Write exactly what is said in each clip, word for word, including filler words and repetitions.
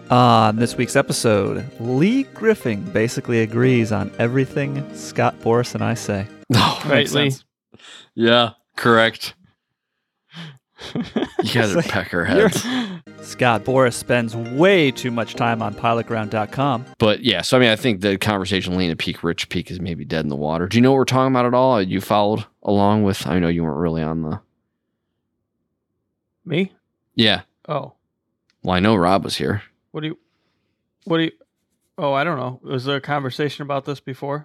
On this week's episode, Lee Griffin basically agrees on everything Scott Boras and I say. Oh, right, Lee? Yeah, correct. You guys are peckerheads. Scott Boras spends way too much time on pilot ground dot com. But yeah, so I mean, I think the conversation leaning peak, Rich Peak is maybe dead in the water. Do you know what we're talking about at all? You followed along with, I know you weren't really on the... Me? Yeah. Oh. Well, I know Rob was here. What do you... What do you... Oh, I don't know. Was there a conversation about this before?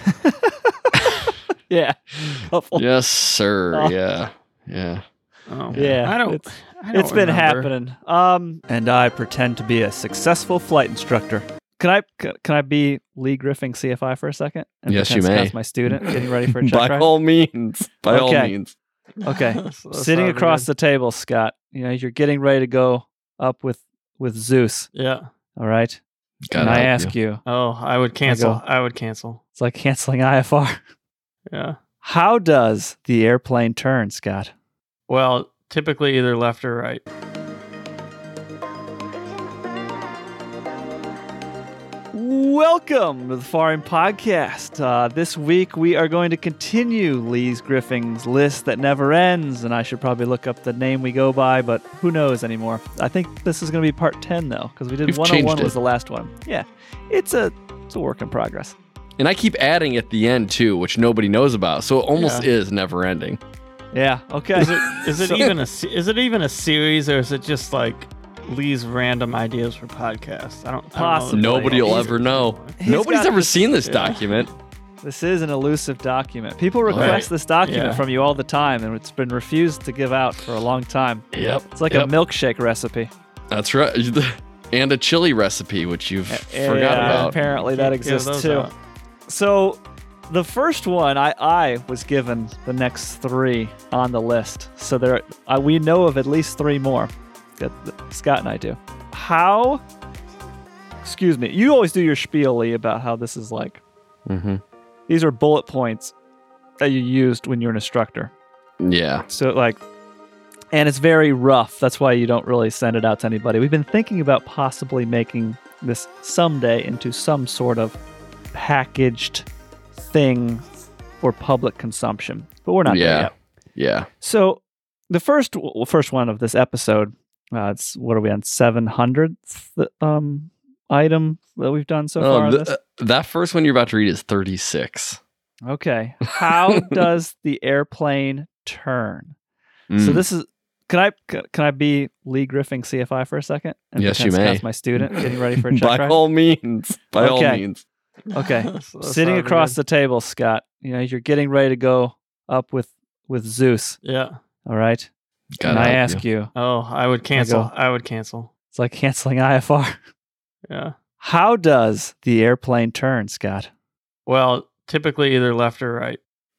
Yeah. Couple. Yes, sir. Oh. Yeah. Yeah. Oh. Yeah. I don't... It's, I don't it's been remember. happening. Um, and I pretend to be a successful flight instructor. Can I can I be Lee Griffin C F I for a second? And Yes, pretend you may. Scott's my student getting ready for a check By ride? all means. By all Okay. means. Okay. So that Sitting sounds across good. the table, Scott. You know, you're getting ready to go up with, with Zeus. Yeah. All right. Gotta and I help ask you. Oh, I would cancel. go. I would cancel. It's like canceling I F R. Yeah. How does the airplane turn, Scott? Well, typically either left or right. Welcome to the Foreign Podcast. Uh, this week we are going to continue Lee Griffin's list that never ends, and I should probably look up the name we go by, but who knows anymore. I think this is going to be part ten, though, because we did We've one oh one changed it. was the last one. Yeah, it's a, it's a work in progress. And I keep adding at the end, too, which nobody knows about. So it almost Yeah. is never ending. Yeah, okay. Is it is it So- even a se- is it even a series, or is it just like Lee's random ideas for podcasts? I don't. I don't know. Possibly. Nobody will He's- ever know. He's Nobody's got ever this- seen this yeah. document. This is an elusive document. People request Right. this document Yeah. from you all the time, and it's been refused to give out for a long time. Yep. It's like Yep. a milkshake recipe. That's right. And a chili recipe, which you've Yeah, forgot about. Apparently that Give exists those too. out. So the first one, I, I was given the next three on the list. So there, uh, we know of at least three more that, that Scott and I do. How, excuse me, you always do your spiel, Lee, about how this is like, Mm-hmm. these are bullet points that you used when you're an instructor. Yeah. So like, and it's very rough. That's why you don't really send it out to anybody. We've been thinking about possibly making this someday into some sort of packaged thing for public consumption, but we're not Yeah. there yet. Yeah. So the first well, first one of this episode, uh, it's what are we on seven hundredth um item that we've done so far? Oh, on th- this? uh, that first one you're about to read is thirty-six. Okay, how does the airplane turn? So Mm. this is. Can I can I be Lee Griffin C F I for a second? And Yes, pretend you may. Scott's my student getting ready for a check By ride? all means. By all Okay. means. Okay. So that Sitting sounds across good. the table, Scott. You know, you're getting ready to go up with with Zeus. Yeah. All right. Gotta and I help ask you. you. Oh, I would cancel. go. I would cancel. It's like canceling I F R. Yeah. How does the airplane turn, Scott? Well, typically either left or right.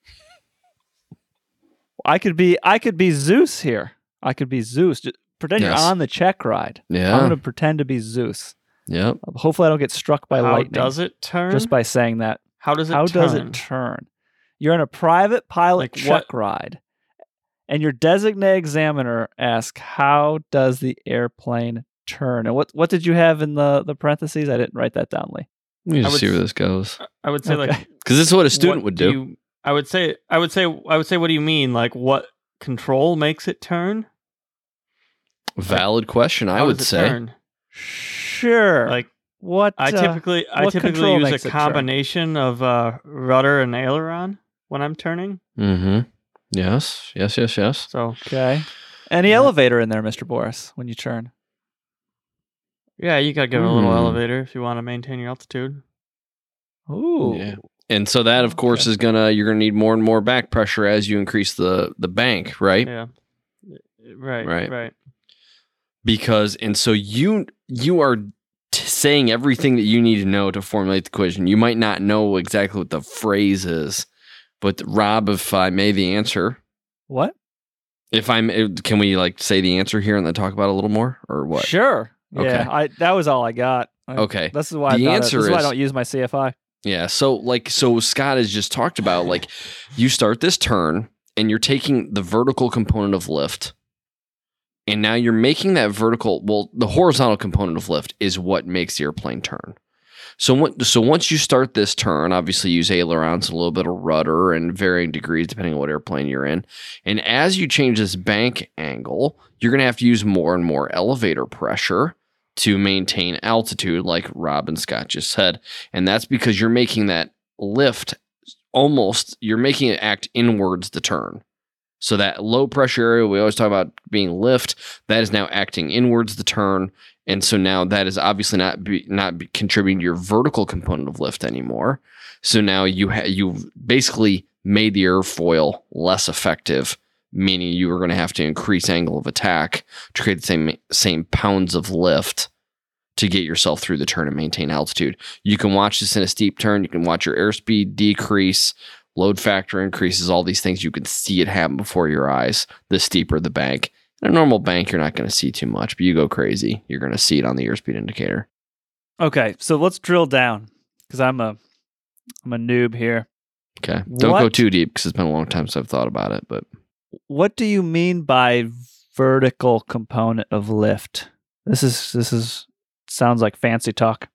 I could be I could be Zeus here. I could be Zeus. Just pretend Yes. you're on the check ride. I'm Yeah. going to pretend to be Zeus. Yep. Hopefully, I don't get struck by How lightning does it turn? just by saying that. How does it How turn? does it turn? You're on a private pilot Like check what- ride, and your designated examiner asks, "How does the airplane turn?" And what what did you have in the, the parentheses? I didn't write that down, Lee. Let me I just would see where s- this goes. I would say Okay. like Because this is what a student what would do. You, I would say. I would say. I would say. What do you mean? Like what control makes it turn? Valid question, I How would does it say. turn? Sure. Like what? I uh, typically, I what typically control use a makes it turn? combination of uh, rudder and aileron when I'm turning. Mm-hmm. Yes. Yes, yes, yes. So okay. Any Yeah. elevator in there, Mister Boris, when you turn? yeah, you gotta give it a little Hmm. elevator if you want to maintain your altitude. Ooh. Yeah. And so that, of course, Okay. is gonna you're gonna need more and more back pressure as you increase the the bank, right? Yeah. Right. Right. Right. Because and so you you are t- saying everything that you need to know to formulate the equation. You might not know exactly what the phrase is, but Rob, if I may, the answer. What? If I'm, can we like say the answer here and then talk about it a little more, or what? Sure. Yeah. Okay. I that was all I got. I, Okay. This is why The I thought answer it, this is why I is- don't use my C F I. Yeah. So like, so Scott has just talked about like, you start this turn and you're taking the vertical component of lift And now you're making that vertical. Well, the horizontal component of lift is what makes the airplane turn. So, what, so once you start this turn, obviously use ailerons and a little bit of rudder and varying degrees depending on what airplane you're in. And as you change this bank angle, you're going to have to use more and more elevator pressure to maintain altitude, like Rob and Scott just said. And that's because you're making that lift almost, you're making it act inwards the turn. So that low pressure area, we always talk about being lift, that is now acting inwards the turn. And so now that is obviously not be, not be contributing to your vertical component of lift anymore. So now you ha- you've basically made the airfoil less effective, meaning you are going to have to increase angle of attack to create the same same pounds of lift to get yourself through the turn and maintain altitude. You can watch this in a steep turn. You can watch your airspeed decrease, load factor increases, all these things. You can see it happen before your eyes, the steeper the bank. In a normal bank, you're not going to see too much, but you go crazy, you're going to see it on the airspeed indicator. Okay, so let's drill down because I'm a I'm a noob here. Okay, don't What- go too deep because it's been a long time since I've thought about it. But What do you mean by vertical component of lift? This is this is sounds like fancy talk.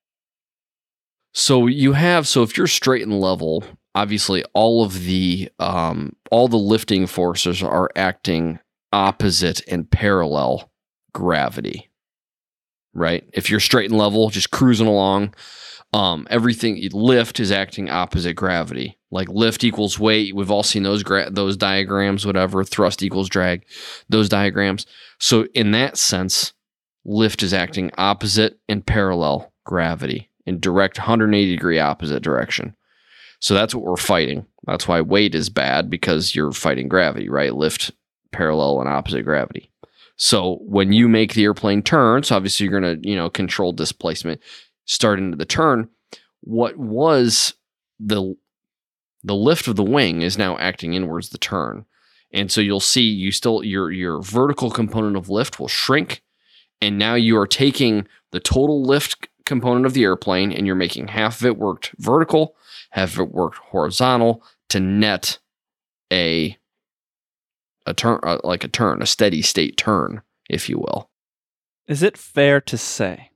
so you have so if you're straight and level, obviously all of the um, all the lifting forces are acting opposite and parallel gravity, right? If you're straight and level, just cruising along, um, everything lift is acting opposite gravity. Like lift equals weight. We've all seen those gra- those diagrams, whatever. Thrust equals drag, those diagrams. So in that sense, lift is acting opposite and parallel gravity in direct one hundred eighty degree opposite direction. So that's what we're fighting. That's why weight is bad, because you're fighting gravity, right? Lift, parallel and opposite gravity. So when you make the airplane turn, so obviously you're going to, you know, control displacement, start into the turn. What was the the lift of the wing is now acting inwards the turn. And so you'll see you still your your vertical component of lift will shrink, and now you are taking the total lift component of the airplane and you're making half of it worked vertical, half of it worked horizontal to net a a turn, uh, like a turn, a steady state turn, if you will. Is it fair to say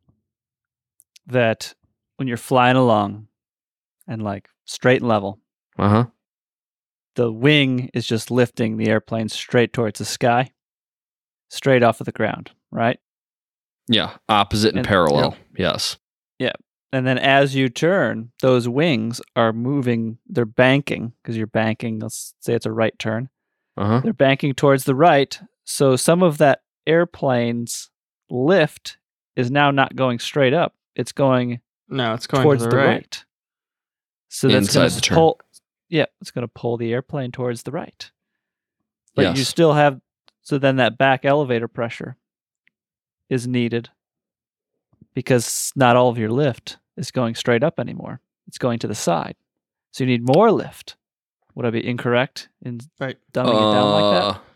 that when you're flying along and like straight and level, Uh huh. the wing is just lifting the airplane straight towards the sky, straight off of the ground, right? Yeah, opposite and, And- parallel. Yes. And then as you turn, those wings are moving, they're banking, because you're banking, let's say it's a right turn. Uh huh. They're banking towards the right. So some of that airplane's lift is now not going straight up. It's going No, it's going towards to the the right. right. So that's going Inside the to turn. pull. Yeah, it's going to pull the airplane towards the right. But you Yes. still have. So then that back elevator pressure is needed because not all of your lift is going straight up anymore. It's going to the side. So you need more lift. Would I be incorrect in Right. dumbing it down like that? Uh,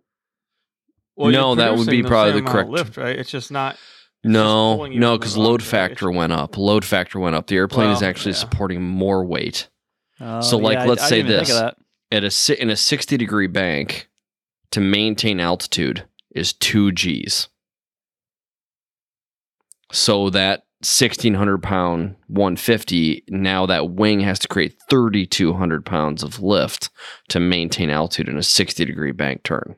Well, No, you're that would producing be probably same the amount of correct- lift, right? It's just not. No, pulling you no, from the because wrong load direction. factor went up. Load factor went up. The airplane is Well, actually yeah. supporting more weight. Oh, So, like, yeah, I- let's I say didn't even this. Think of that. At a si- in a sixty degree bank, to maintain altitude is two G's. So that sixteen hundred pound one fifty, now that wing has to create thirty-two hundred pounds of lift to maintain altitude in a sixty degree bank turn.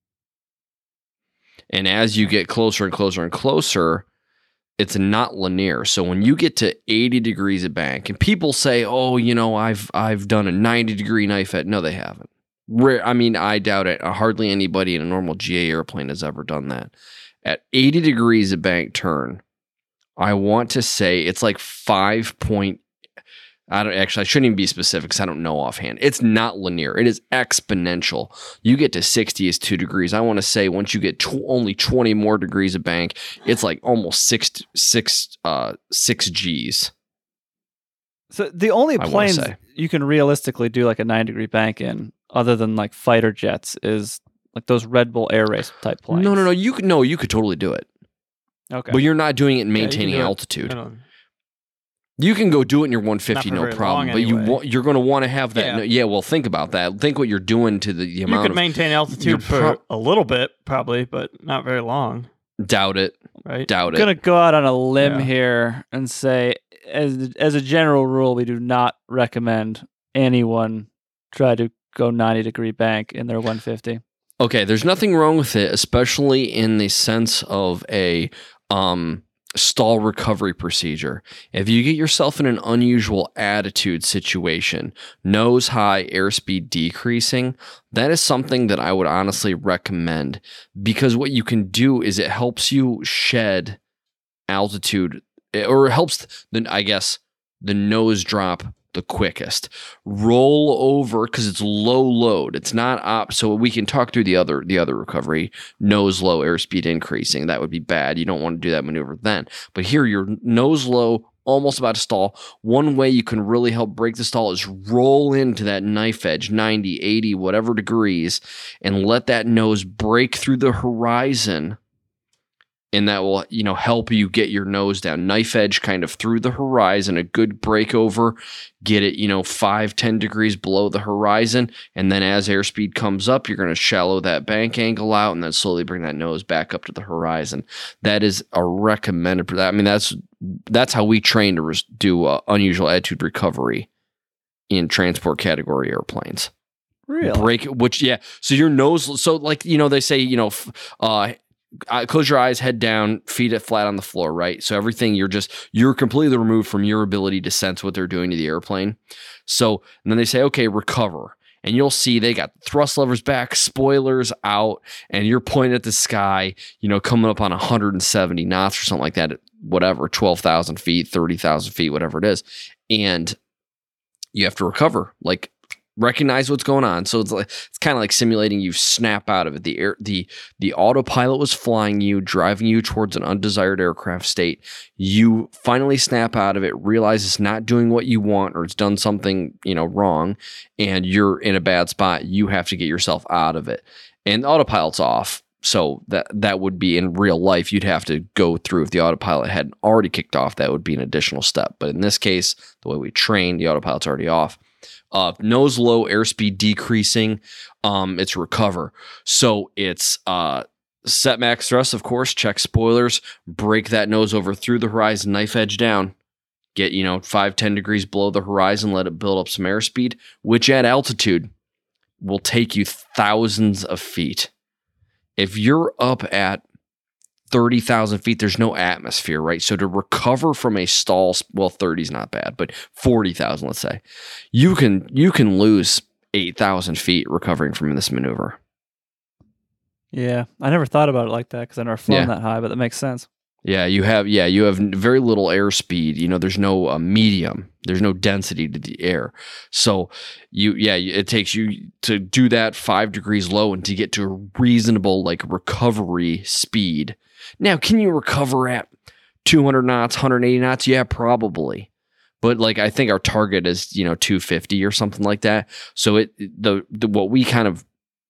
And as you get closer and closer and closer, it's not linear. So when you get to eighty degrees of bank, and people say, "Oh, you know, I've I've done a ninety degree knife edge." No, they haven't. Rare, I mean, I doubt it. Hardly anybody in a normal G A airplane has ever done that. At eighty degrees of bank turn, I want to say it's like five point. I don't actually. I shouldn't even be specific because I don't know offhand. It's not linear. It is exponential. You get to sixty is two degrees. I want to say once you get tw- only twenty more degrees of bank, it's like almost six six uh six G's. So the only I wanna planes say. you can realistically do like a nine degree bank in, other than like fighter jets, is like those Red Bull Air Race type planes. No, no, no. You could no. You could totally do it, Okay. but you're not doing it and Yeah, you can maintaining do it. altitude. I don't- You can go do it in your one fifty, Not for no very problem. long But you anyway. wa- you're going to want to have that. Yeah. No, yeah, well, think about that. Think what you're doing to the, the You amount could of maintain you're altitude for pro- a little bit, probably, but not very long, doubt it. right? Doubt I'm gonna it. go out on a limb Yeah. here and say, as as a general rule, we do not recommend anyone try to go ninety degree bank in their one fifty. Okay, there's nothing wrong with it, especially in the sense of a um, stall recovery procedure. If you get yourself in an unusual attitude situation, nose high, airspeed decreasing, that is something that I would honestly recommend, because what you can do is it helps you shed altitude, or it helps the, I guess, the nose drop the quickest. Roll over, because it's low load. It's not up. So we can talk through the other the other recovery. Nose low, airspeed increasing. That would be bad. You don't want to do that maneuver then. But here, you're nose low, almost about to stall. One way you can really help break the stall is roll into that knife edge, ninety, eighty, whatever degrees, and let that nose break through the horizon. And that will, you know, help you get your nose down. Knife edge kind of through the horizon, a good breakover, get it, you know, five, ten degrees below the horizon. And then as airspeed comes up, you're going to shallow that bank angle out and then slowly bring that nose back up to the horizon. That is a recommended for that. I mean, that's that's how we train to res- do uh, unusual attitude recovery in transport category airplanes. Really? Break, which, yeah. So your nose, so like, you know, they say, you know, f- uh, Uh, close your eyes, head down, feet flat on the floor, right? So everything, you're just, you're completely removed from your ability to sense what they're doing to the airplane. So, and then they say, okay, recover. And you'll see they got thrust levers back, spoilers out, and you're pointing at the sky, you know, coming up on one hundred seventy knots or something like that, at whatever, twelve thousand feet, thirty thousand feet, whatever it is. And you have to recover, like, recognize what's going on. So it's like, it's kind of like simulating you snap out of it. The air, the the autopilot was flying you, driving you towards an undesired aircraft state. You finally snap out of it, realize it's not doing what you want, or it's done something, you know, wrong, and you're in a bad spot. You have to get yourself out of it. And the autopilot's off. So that that would be, in real life, you'd have to go through. If the autopilot hadn't already kicked off, that would be an additional step. But in this case, the way we train, the autopilot's already off. Uh, nose low, airspeed decreasing, um, it's recover. So it's uh, set max thrust, of course, check spoilers, break that nose over through the horizon, knife edge down, get, you know, five, ten degrees below the horizon, let it build up some airspeed, which at altitude will take you thousands of feet. If you're up at thirty thousand feet, there's no atmosphere, right? So to recover from a stall, well, thirty is not bad, but forty thousand, let's say, you can you can lose eight thousand feet recovering from this maneuver. Yeah, I never thought about it like that because I never flown Yeah. that high, but that makes sense. Yeah, you have yeah you have very little airspeed. You know, there's no uh, medium. There's no density to the air. So you yeah it takes you to do that five degrees low and to get to a reasonable like recovery speed. Now, can you recover at two hundred knots, one hundred eighty knots? Yeah, probably. But like, I think our target is, you know, two fifty or something like that. So it the, the what we kind of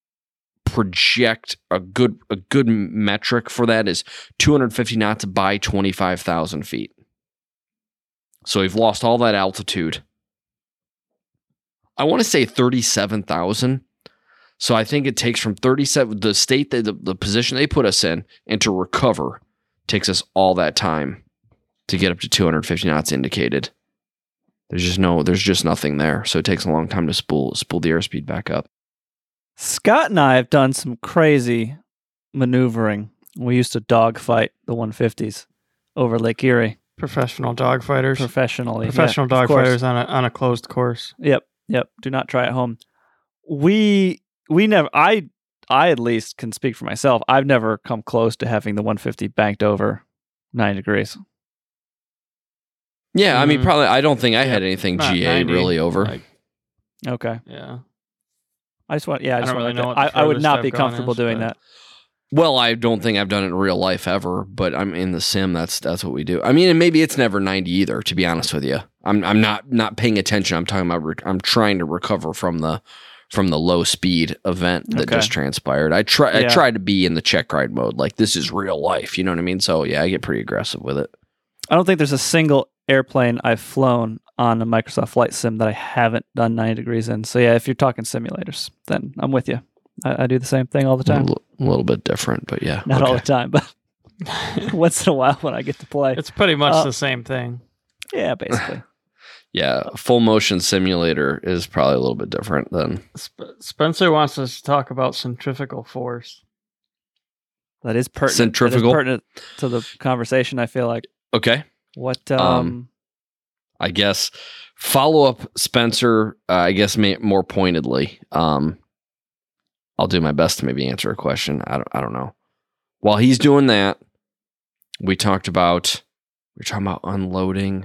project a good a good metric for that is two hundred fifty knots by twenty-five thousand feet. So we've lost all that altitude. I want to say thirty-seven thousand. So I think it takes from thirty-seven, the state that the, the position they put us in, and to recover takes us all that time to get up to two hundred fifty knots indicated. There's just no, there's just nothing there. So it takes a long time to spool spool the airspeed back up. Scott and I have done some crazy maneuvering. We used to dogfight the one fifties over Lake Erie Professional dogfighters. professionally. Professional Yeah, of course. dogfighters on a on a closed course. Yep, yep. Do not try at home. We we never. I I at least can speak for myself. I've never come close to having the one fifty banked over nine degrees. Yeah, I mean, Mhm. probably. I don't think I had anything Not G A ninety, really over. like, Okay. yeah. I just want. Yeah, I I just don't want really to- know what the I, I would furthest not I've be gone comfortable is, doing but- that. Well, I don't think I've done it in real life ever, but I'm in the sim. That's that's what we do. I mean, and maybe it's never ninety either. To be honest with you, I'm I'm not not paying attention. I'm talking about. Rec- I'm trying to recover from the from the low speed event that Okay. just transpired. I try I Yeah. try to be in the check ride mode, like this is real life. You know what I mean? So yeah, I get pretty aggressive with it. I don't think there's a single airplane I've flown on a Microsoft Flight Sim that I haven't done ninety degrees in. So yeah, if you're talking simulators, then I'm with you. I, I do the same thing all the time. A little, a little bit different, but yeah. Not okay. all the time, but once in a while when I get to play. It's pretty much Uh, the same thing. Yeah, basically. Yeah, full motion simulator is probably a little bit different than. Sp- Spencer wants us to talk about centrifugal force. That is pertinent. Centrifugal? That is pertinent to the conversation, I feel like. Okay. What, um, Um, I guess follow up, Spencer. Uh, I guess may, more pointedly. Um, I'll do my best to maybe answer a question. I don't. I don't know. While he's doing that, we talked about we are talking about unloading.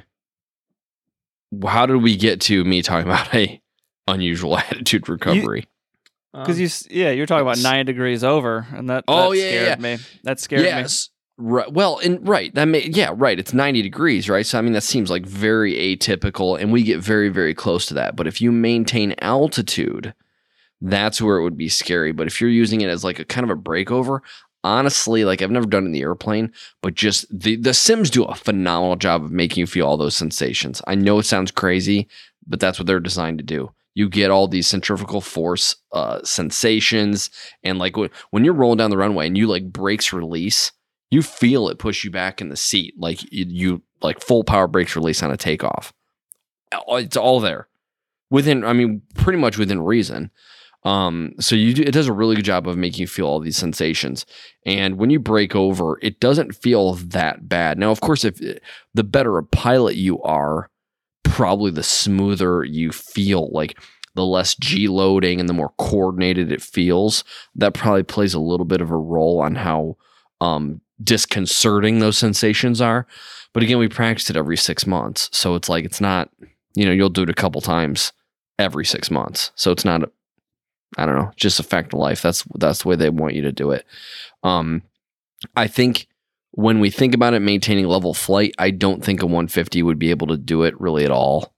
How did we get to me talking about a unusual attitude recovery? because Um, you, s- yeah, you're talking about yes. ninety degrees over, and that, Oh, that yeah, scared me. That scared me. yes. Right. Well, and right. That may, yeah, right. It's ninety degrees, right? So I mean that seems like very atypical, and we get very, very close to that. But if you maintain altitude, that's where it would be scary. But if you're using it as like a kind of a breakover, honestly, like I've never done it in the airplane, but just the the Sims do a phenomenal job of making you feel all those sensations. I know it sounds crazy, but that's what they're designed to do. You get all these centrifugal force uh, sensations, and like when when you're rolling down the runway and you like brakes release, you feel it push you back in the seat, like you, you like full power brakes release on a takeoff. It's all there within, I mean, pretty much within reason. Um, so you do, it does a really good job of making you feel all these sensations. And when you break over, it doesn't feel that bad. Now, of course, if the better a pilot you are, probably the smoother you feel, like the less G loading and the more coordinated it feels. That probably plays a little bit of a role on how um, disconcerting those sensations are. But again, we practice it every six months. So it's like, it's not, you know, you'll do it a couple times every six months. So it's not, I don't know, just a fact of life. That's, that's the way they want you to do it. Um, I think when we think about it, maintaining level flight, I don't think a one fifty would be able to do it really at all.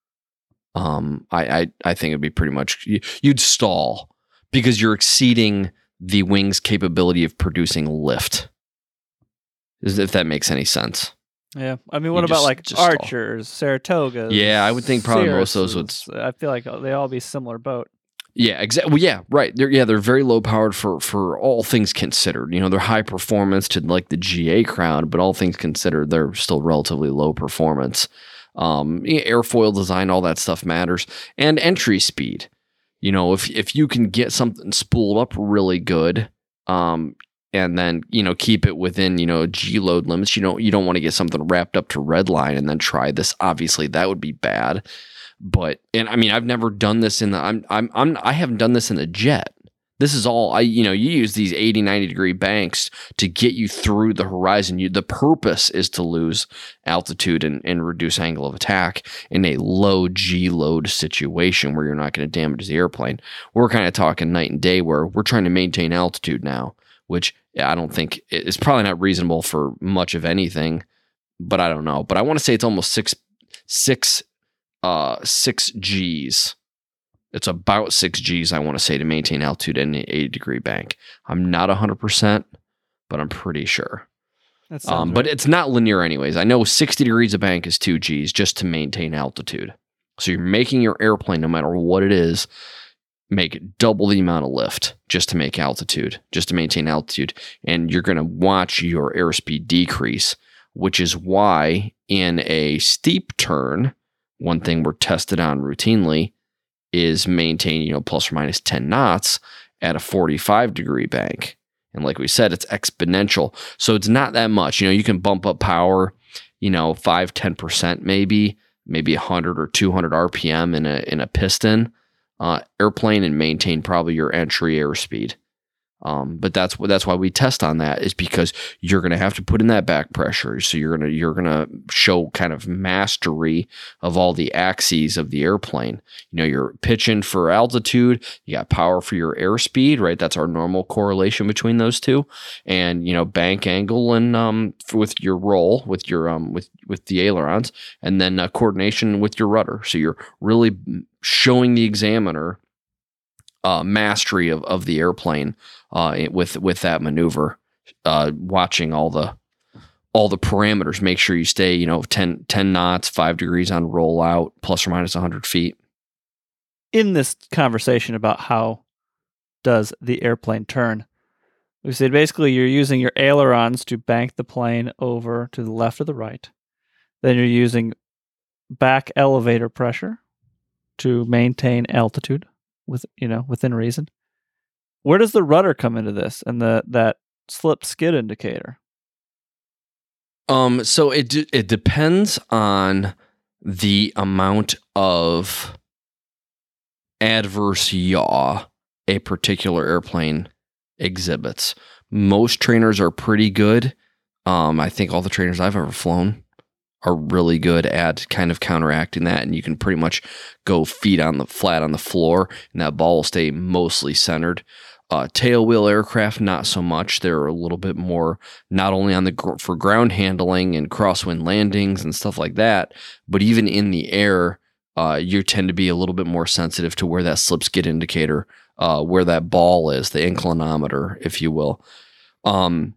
Um, I, I, I think it'd be pretty much, you'd stall because you're exceeding the wing's capability of producing lift. If that makes any sense. Yeah. I mean, what You about just- like just stall. Archers, Saratogas? Yeah, I would think probably most of those would- Cirruses? I feel like they all be similar boat. Yeah, exactly. Well, yeah, right. They're yeah, they're very low powered for for all things considered. You know, they're high performance to like the G A crowd, but all things considered, they're still relatively low performance. Um, yeah, airfoil design, all that stuff matters, and entry speed. You know, if if you can get something spooled up really good, um, and then you know keep it within you know G load limits, you don't you don't want to get something wrapped up to red line and then try this. Obviously, that would be bad. But, and I mean, I've never done this in the, I'm, I'm, I'm, I haven't done this in the jet. This is all I, you know, you use these eighty, ninety degree banks to get you through the horizon. You, the purpose is to lose altitude and, and reduce angle of attack in a low G load situation where you're not going to damage the airplane. We're kind of talking night and day where we're trying to maintain altitude now, which yeah, I don't think is probably not reasonable for much of anything, but I don't know. But I want to say it's almost six, six, Uh, six G's. It's about six G's, I want to say, to maintain altitude in an eighty degree bank. I'm not one hundred percent, but I'm pretty sure. That sounds Um, right. but it's not linear anyways. I know sixty degrees a bank is two G's just to maintain altitude. So you're making your airplane, no matter what it is, make double the amount of lift just to make altitude, just to maintain altitude. And you're going to watch your airspeed decrease, which is why in a steep turn, one thing we're tested on routinely is maintain, you know, plus or minus ten knots at a forty-five degree bank. And like we said, it's exponential. So it's not that much. You know, you can bump up power, you know, five, ten percent maybe, maybe one hundred or two hundred R P M in a in a piston uh, airplane and maintain probably your entry airspeed. Um, but that's what that's why we test on that, is because you're going to have to put in that back pressure. So you're going to you're going to show kind of mastery of all the axes of the airplane. You know, you're pitching for altitude, you got power for your airspeed, right? That's our normal correlation between those two, and you know, bank angle and um with your roll with your um with with the ailerons, and then uh, coordination with your rudder. So you're really showing the examiner Uh, mastery of, of the airplane uh, with with that maneuver, uh, watching all the all the parameters. Make sure you stay, you know, ten, ten knots, five degrees on rollout, plus or minus one hundred feet. In this conversation about how does the airplane turn, we said basically you're using your ailerons to bank the plane over to the left or the right. Then you're using back elevator pressure to maintain altitude with, you know, within reason. Where does the rudder come into this and the that slip skid indicator? Um, so it d- it depends on the amount of adverse yaw a particular airplane exhibits. Most trainers are pretty good. Um, I think all the trainers I've ever flown are really good at kind of counteracting that, and you can pretty much go feet on the flat on the floor, and that ball will stay mostly centered. Uh, tailwheel aircraft, not so much. They're a little bit more not only on the gr- for ground handling and crosswind landings and stuff like that, but even in the air, uh, you tend to be a little bit more sensitive to where that slip skid indicator, uh, where that ball is, the inclinometer, if you will. Um,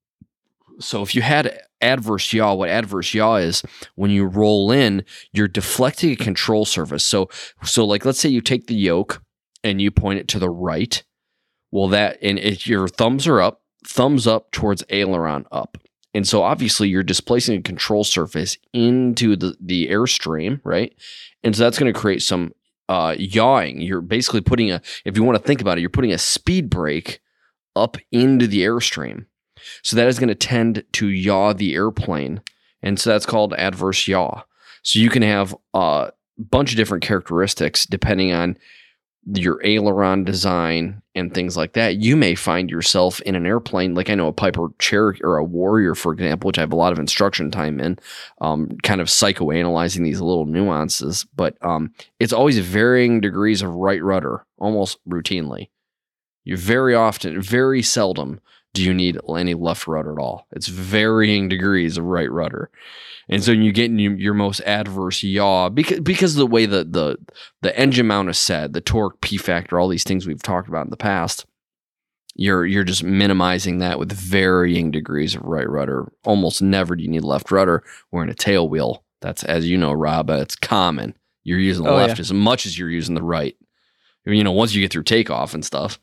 so if you had adverse yaw, what adverse yaw is, when you roll in, you're deflecting a control surface. So, so like let's say you take the yoke and you point it to the right. Well, that, and if your thumbs are up, thumbs up towards aileron up. And so obviously you're displacing a control surface into the, the airstream, right? And so that's going to create some uh, yawing. You're basically putting a, if you want to think about it, you're putting a speed brake up into the airstream. So that is going to tend to yaw the airplane. And so that's called adverse yaw. So you can have a bunch of different characteristics depending on your aileron design and things like that. You may find yourself in an airplane, like I know a Piper Cherokee or a Warrior, for example, which I have a lot of instruction time in, um, kind of psychoanalyzing these little nuances. But um, it's always varying degrees of right rudder, almost routinely. You very often, very seldom do you need any left rudder at all. It's varying degrees of right rudder. And so you get in your most adverse yaw because because of the way the, the the engine mount is set, the torque, P factor, all these things we've talked about in the past, you're you're just minimizing that with varying degrees of right rudder. Almost never do you need left rudder. We're in a tail wheel. That's, as you know, Rob, it's common. You're using the Oh, left yeah. as much as you're using the right. You know, once you get through takeoff and stuff.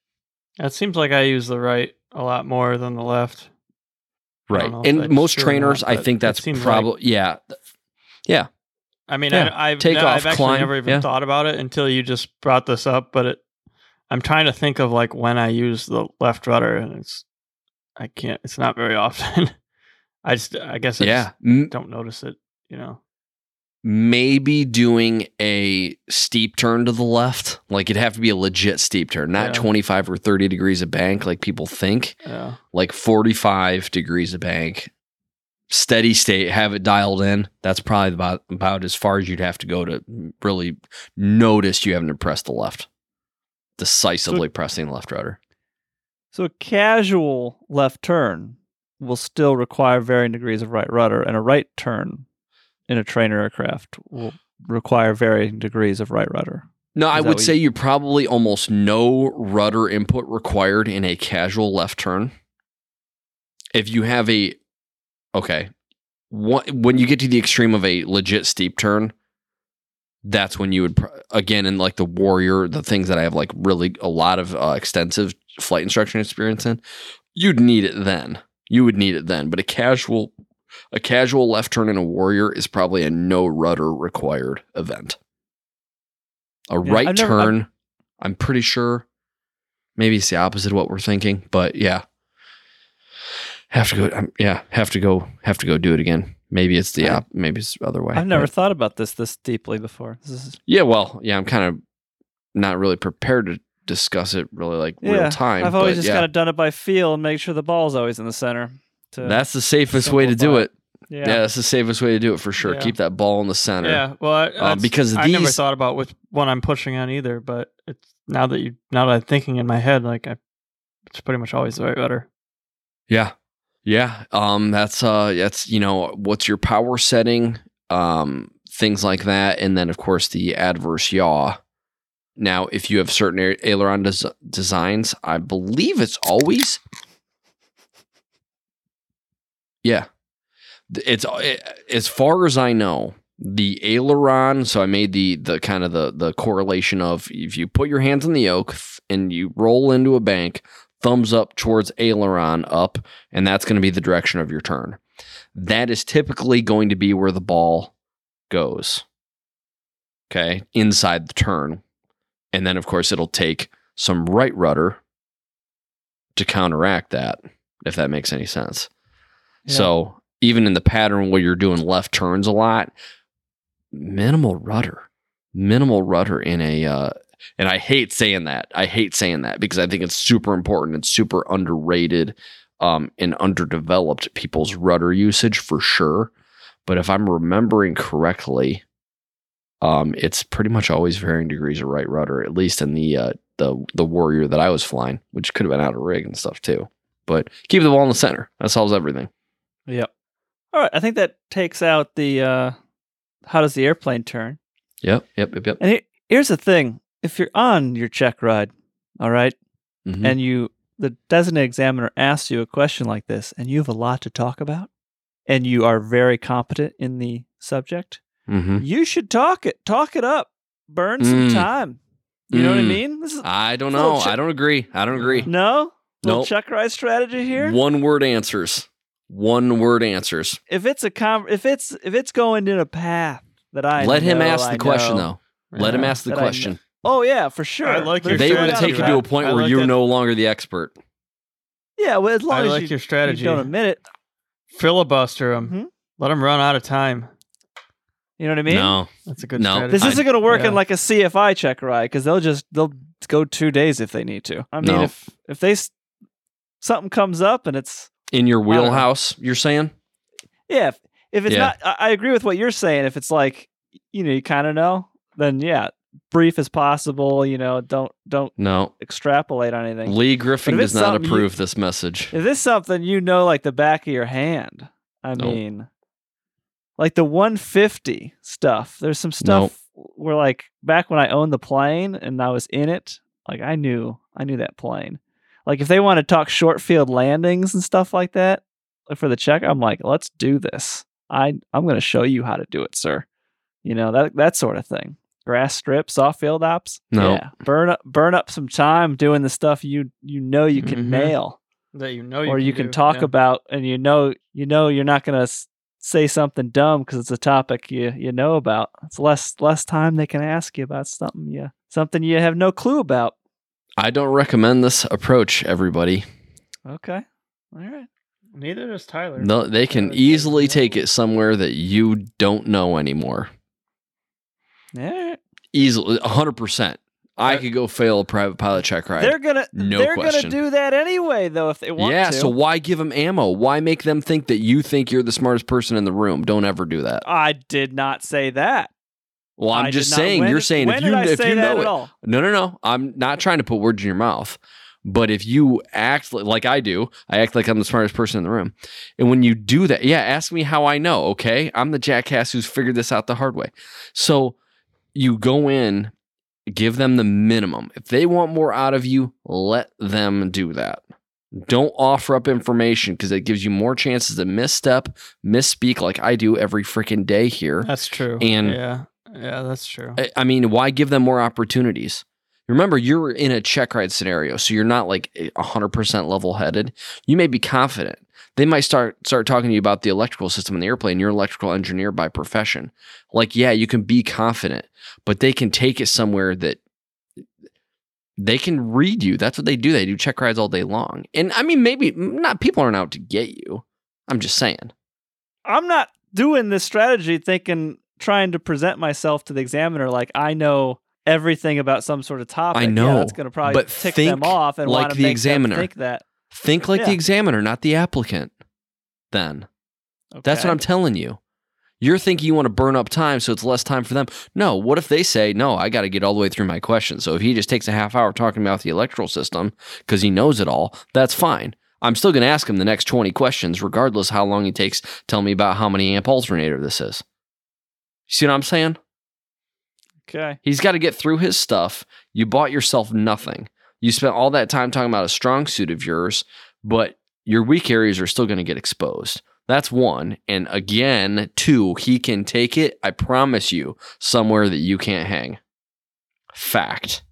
It seems like I use the right a lot more than the left. I Right. don't know if And that's most true or trainers, not, I but think it that's seems probably, like- yeah. Yeah. I mean, Yeah, I, I've, take I've off, actually climb, never even yeah. thought about it until you just brought this up. But it, I'm trying to think of like when I use the left rudder, and it's I can't. It's not very often. I just, I guess, I Yeah. just M- don't notice it. You know. Maybe doing a steep turn to the left. Like it'd have to be a legit steep turn, not Yeah. twenty-five or thirty degrees of bank like people think. Yeah. Like forty-five degrees of bank. Steady state, have it dialed in. That's probably about, about as far as you'd have to go to really notice you haven't pressed the left. Decisively pressing the left rudder. So a casual left turn will still require varying degrees of right rudder, and a right turn in a trainer aircraft will require varying degrees of right rudder. No, I Is that would what say you- you probably almost no rudder input required in a casual left turn. If you have a, okay, what, when you get to the extreme of a legit steep turn, that's when you would, pr- again, in like the Warrior, the things that I have like really a lot of uh, extensive flight instruction experience in, you'd need it then. You would need it then. But a casual, a casual left turn in a Warrior is probably a no rudder required event. A Yeah, right I've never- turn, I'm pretty sure. Maybe it's the opposite of what we're thinking, but yeah, have to go. Um, yeah, have to go. Have to go do it again. Maybe it's the I- op- maybe it's the other way. I've never but- thought about this this deeply before. This is yeah, well, yeah, I'm kind of not really prepared to discuss it really like yeah. real time. I've always but just yeah, kind of done it by feel and make sure the ball's always in the center. To, that's the safest way to do simplify it. yeah. Yeah. that's the safest way to do it for sure. Yeah. Keep that ball in the center. Yeah. Well, I, that's- because I never these- thought about which one I'm pushing on either. But it's now that you now that I'm thinking in my head, like I, it's pretty much always the right rudder. Yeah. Yeah. Um, that's uh that's you know, what's your power setting? Um, things like that. And then of course the adverse yaw. Now, if you have certain air- aileron des- designs, I believe it's always. Yeah. It's it, as far as I know, the aileron. So I made the the kind of the the correlation of if you put your hands on the yoke and you roll into a bank, thumbs up towards aileron up, and that's going to be the direction of your turn. That is typically going to be where the ball goes. Okay, inside the turn, and then of course it'll take some right rudder to counteract that, if that makes any sense. Yeah. So even in the pattern where you're doing left turns a lot, minimal rudder, minimal rudder in a, uh, and I hate saying that. I hate saying that because I think it's super important. It's super underrated um, and underdeveloped people's rudder usage for sure. But if I'm remembering correctly, um, it's pretty much always varying degrees of right rudder, at least in the uh, the the Warrior that I was flying, which could have been out of rig and stuff too. But keep the ball in the center. That solves everything. Yep. All right. I think that takes out the uh, how does the airplane turn? Yep. Yep. Yep. Yep. And he, here's the thing: if you're on your check ride, all right, mm-hmm. and you the designated examiner asks you a question like this, and you have a lot to talk about, and you are very competent in the subject, mm-hmm. you should talk it, talk it up, burn some mm. time. You mm. know what I mean? This is I don't know. Che- I don't agree. I don't agree. No. Little nope. check ride strategy here. One word answers. One word answers. If it's a com- if it's if it's going in a path that I let know, him ask I the question know, though. Let yeah, him ask the question. Oh yeah, for sure. I like your they would take you to a point where like you're that. no longer the expert. Yeah, well, as long I as like you, your strategy. you don't admit it. Filibuster them. Mm-hmm. Let them run out of time. You know what I mean? No, that's a good. No, strategy. This isn't going to work yeah. in like a C F I check ride because they'll just they'll go two days if they need to. I mean, no. if if they something comes up and it's in your wheelhouse, you're saying? Yeah, if, if it's yeah. not, I, I agree with what you're saying. If it's like, you know, you kind of know, then yeah, brief as possible. You know, don't don't no extrapolate on anything. Lee Griffin does not approve you, this message. If this is something you know, like the back of your hand, I nope. mean, like the one fifty stuff. There's some stuff nope. where, like, back when I owned the plane and I was in it, like I knew, I knew that plane. Like if they want to talk short field landings and stuff like that. For the check, I'm like, let's do this. I I'm going to show you how to do it, sir. You know, that that sort of thing. Grass strips, soft field ops. No, yeah. burn up burn up some time doing the stuff you you know you can mm-hmm. nail, that you know, you or can you can do. talk yeah. about, and you know you know you're not going to s- say something dumb because it's a topic you you know about. It's less less time they can ask you about something you something you have no clue about. I don't recommend this approach, everybody. Okay, all right. Neither does Tyler. No, they can easily take it somewhere that you don't know anymore. Yeah, easily, a hundred percent. I could go fail a private pilot check ride. They're gonna, no they're question. gonna do that anyway, though, if they want yeah, to. Yeah, so why give them ammo? Why make them think that you think you're the smartest person in the room? Don't ever do that. I did not say that. Well, I'm I just did saying. Not, when, you're saying when if you did I if say you that know at it. All? No, no, no. I'm not trying to put words in your mouth. But if you act like I do, I act like I'm the smartest person in the room. And when you do that, yeah, ask me how I know, okay? I'm the jackass who's figured this out the hard way. So you go in, give them the minimum. If they want more out of you, let them do that. Don't offer up information because it gives you more chances to misstep, misspeak like I do every freaking day here. That's true. And yeah, yeah, that's true. I, I mean, why give them more opportunities? Remember, you're in a check ride scenario, so you're not like one hundred percent level-headed. You may be confident. They might start start talking to you about the electrical system in the airplane. You're an electrical engineer by profession. Like, yeah, you can be confident, but they can take it somewhere that they can read you. That's what they do. They do check rides all day long. And I mean, maybe not people aren't out to get you. I'm just saying. I'm not doing this strategy thinking, trying to present myself to the examiner like I know everything about some sort of topic. I know. Yeah, that's going to probably but tick think them off and like want to the make examiner. them think that. Think like yeah. the examiner, not the applicant. Then. Okay. That's what I'm telling you. You're thinking you want to burn up time so it's less time for them. No, what if they say, no, I got to get all the way through my questions. So if he just takes a half hour talking about the electrical system because he knows it all, that's fine. I'm still going to ask him the next twenty questions regardless how long he takes. Tell me about how many amp alternator this is. You see what I'm saying? Okay. He's got to get through his stuff. You bought yourself nothing. You spent all that time talking about a strong suit of yours, but your weak areas are still going to get exposed. That's one. And again, two, he can take it, I promise you, somewhere that you can't hang. Fact.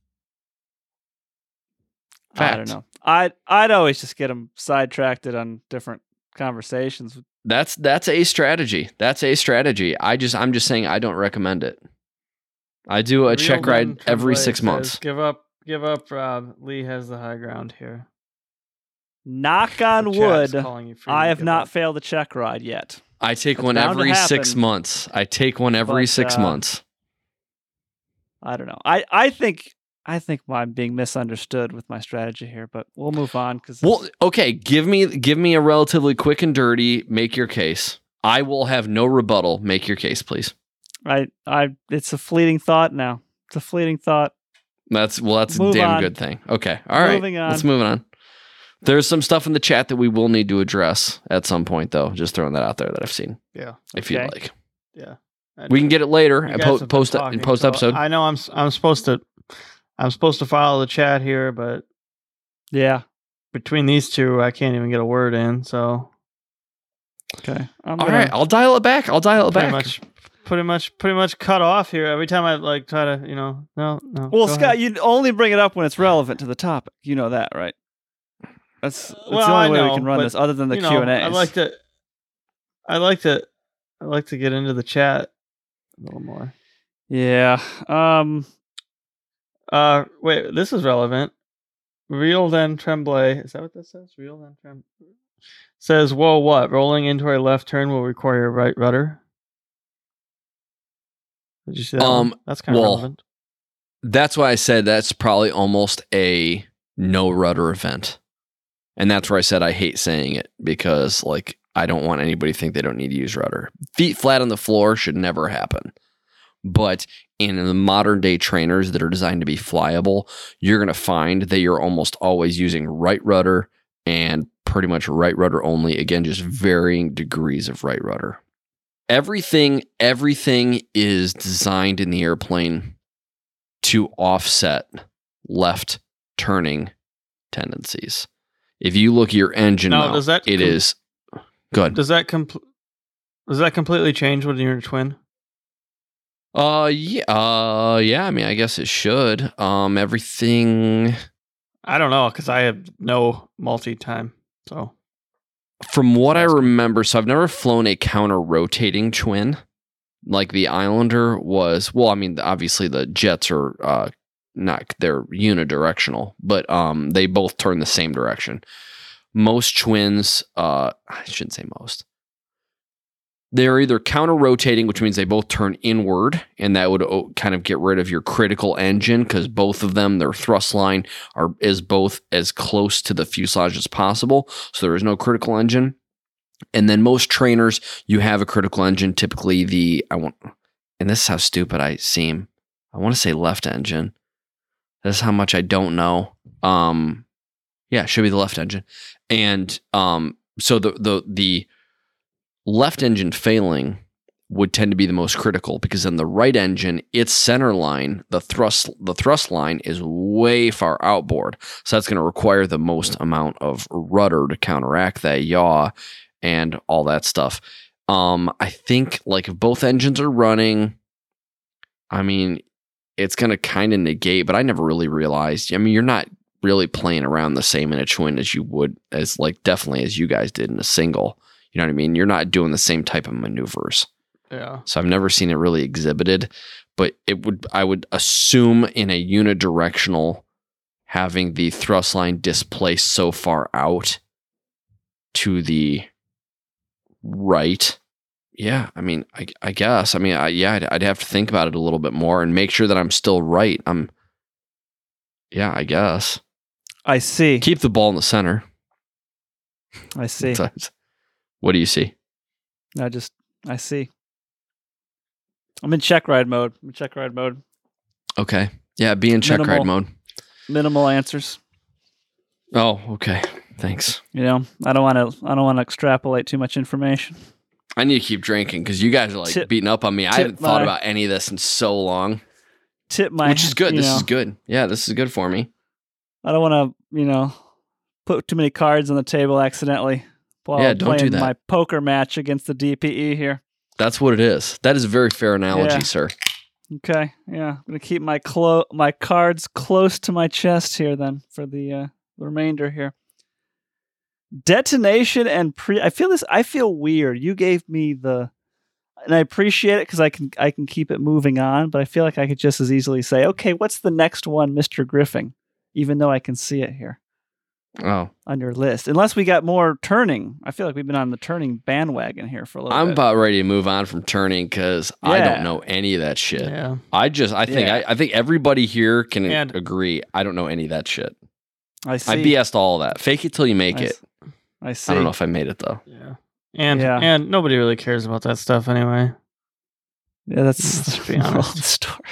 Fact. I don't know. I'd I'd always just get him sidetracked on different conversations. That's that's a strategy. That's a strategy. I just I'm just saying I don't recommend it. I do a Real check Ben ride every Tremblay six says, months. Give up, give up, Rob. Lee has the high ground here. Knock on The chat's wood, calling you for you I to have give not up. failed a check ride yet. I take It's one bound to every six happen, months. I take one every but, six uh, months. I don't know. I, I think I think I'm being misunderstood with my strategy here, but we'll move on because Well, okay, give me give me a relatively quick and dirty. Make your case. I will have no rebuttal. Make your case, please. I I it's a fleeting thought now. It's a fleeting thought. That's well, that's Move a damn on. good thing. Okay, all right. Moving on. Let's move on. There's some stuff in the chat that we will need to address at some point, though. Just throwing that out there that I've seen. Yeah, If you'd Okay. like, yeah. we can get it later You and guys po- have been post talking, in post so episode. I know I'm s- I'm supposed to I'm supposed to follow the chat here, but Yeah. between these two, I can't even get a word in. So Okay. I'm All gonna- right, I'll dial it back. I'll dial it pretty back. much, pretty much, pretty much cut off here. Every time I like try to, you know, no, no. Well, go Scott, ahead. you only bring it up when it's relevant to the topic. You know that, right? That's, that's Well, the only I way we know, can run but, this, other than the you know, Q and A's. I like to, I like to, I like to get into the chat a little more. Yeah. Um. Uh, wait, this is relevant. Real then Tremblay. Is that what this says? Real then Tremblay says, "Whoa, what? Rolling into a left turn will require a right rudder." Did you see that? Um, one? That's kind of well, relevant. That's why I said that's probably almost a no rudder event. And that's where I said I hate saying it because, like, I don't want anybody to think they don't need to use rudder. Feet flat on the floor should never happen. But in the modern day trainers that are designed to be flyable, you're going to find that you're almost always using right rudder and pretty much right rudder only. Again, just varying degrees of right rudder. Everything, everything is designed in the airplane to offset left turning tendencies. If you look at your engine Now, mount, does that it com- is good. Does that compl- Does that completely change when you're a twin? Uh, yeah, uh, yeah. I mean, I guess it should. Um, everything I don't know because I have no multi time. So from what I remember. So I've never flown a counter rotating twin like the Islander was. Well, I mean, obviously the jets are uh not they're unidirectional, but um, they both turn the same direction. Most twins, uh, I shouldn't say most. They're either counter rotating, which means they both turn inward, and that would oh, kind of get rid of your critical engine because both of them, their thrust line are is both as close to the fuselage as possible. So there is no critical engine. And then most trainers, you have a critical engine, typically the, I want, and this is how stupid I seem. I want to say left engine. That's how much I don't know. Um, yeah, it should be the left engine. And um, so the the the left engine failing would tend to be the most critical because then the right engine, its center line, the thrust the thrust line is way far outboard. So that's going to require the most amount of rudder to counteract that yaw and all that stuff. Um, I think like if both engines are running, I mean, it's going to kind of negate, but I never really realized. I mean, you're not really playing around the same in a twin as you would as like definitely as you guys did in a single. You know what I mean? You're not doing the same type of maneuvers. yeah, So I've never seen it really exhibited, but it would, I would assume in a unidirectional, having the thrust line displaced so far out to the right. Yeah. I mean, I, I guess, I mean, I, yeah, I'd, I'd have to think about it a little bit more and make sure that I'm still right. I'm, yeah, I guess. I see. Keep the ball in the center. I see. Sometimes. What do you see? I just, I see. I'm in check ride mode. I'm in check ride mode. Okay. Yeah, be in check ride Minimal. mode. Minimal answers. Oh, okay. Thanks. You know, I don't want to. I don't want to extrapolate too much information. I need to keep drinking because you guys are like Tip- beating up on me. I tip haven't thought my- about any of this in so long, Tip my, which is good. you This know, is good. Yeah, this is good for me. I don't want to, you know, put too many cards on the table accidentally. while Yeah, I'm don't do playing that. my poker match against the D P E here. That's what it is. That is a very fair analogy, Yeah. sir. Okay, yeah, I'm gonna keep my clo- my cards close to my chest here then for the, uh, the remainder here. Detonation and pre. I feel this. I feel weird. You gave me the, and I appreciate it because I can I can keep it moving on. But I feel like I could just as easily say, okay, what's the next one, Mister Griffin? Even though I can see it here Oh, on your list, unless we got more turning. I feel like we've been on the turning bandwagon here for a little I'm bit. about ready to move on from turning because I Yeah. don't know any of that shit. Yeah. I just, I think, Yeah. I, I think everybody here can And- agree. I don't know any of that shit. I see. I B S'd all of that. Fake it till you make I it. s- I see. I don't know if I made it though. Yeah. And Yeah. and nobody really cares about that stuff anyway. Yeah, that's Let's be the whole honest. story.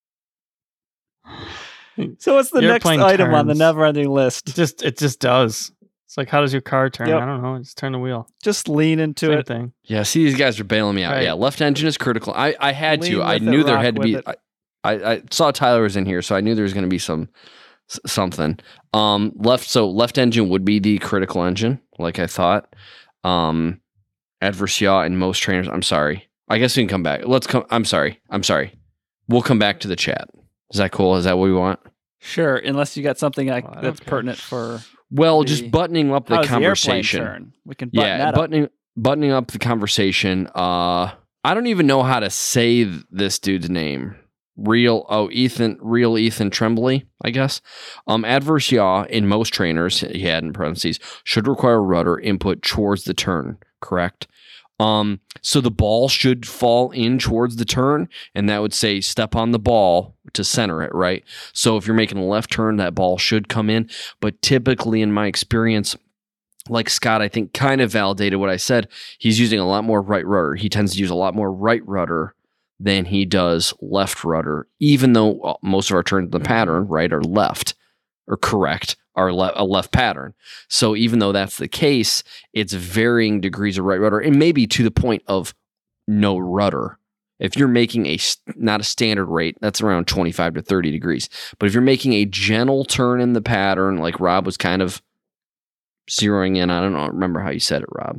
So what's the You're next playing item on the turns. never-ending It list? just it just does. It's like, how does your car turn? Yep. I don't know. Just turn the wheel. Just lean into Same it. thing. Yeah, see, these guys are bailing me out. Right. Yeah, left engine is critical. I, I had Lean to. I with it, knew there rock had to with be. it. I, I, I saw Tyler was in here, so I knew there was going to be some s- something. Um, left. So left engine would be the critical engine, like I thought. Um, adverse yaw and most trainers. I'm sorry. I guess we can come back. Let's come. I'm sorry. I'm sorry. We'll come back to the chat. Is that cool? Is that what we want? Sure, unless you got something like Well, I don't that's care. pertinent for Well, The- just buttoning up the how's conversation. the airplane turn. We can button yeah, that up. buttoning buttoning up the conversation. Uh, I don't even know how to say th- this dude's name. Real oh Ethan real Ethan Tremblay, I guess. Um, adverse yaw in most trainers, he had in parentheses, should require rudder input towards the turn. Correct. Um, so the ball should fall in towards the turn, and that would say step on the ball to center it, right? So if you're making a left turn, that ball should come in. But typically, in my experience, like Scott, I think kind of validated what I said. He's using a lot more right rudder. He tends to use a lot more right rudder than he does left rudder, even though uh, most of our turns in the pattern, right, are left or correct, are le- a left pattern. So even though that's the case, it's varying degrees of right rudder, and maybe to the point of no rudder. If you're making a s- not a standard rate, that's around twenty-five to thirty degrees. But if you're making a gentle turn in the pattern, like Rob was kind of zeroing in, I don't know, remember how you said it, Rob.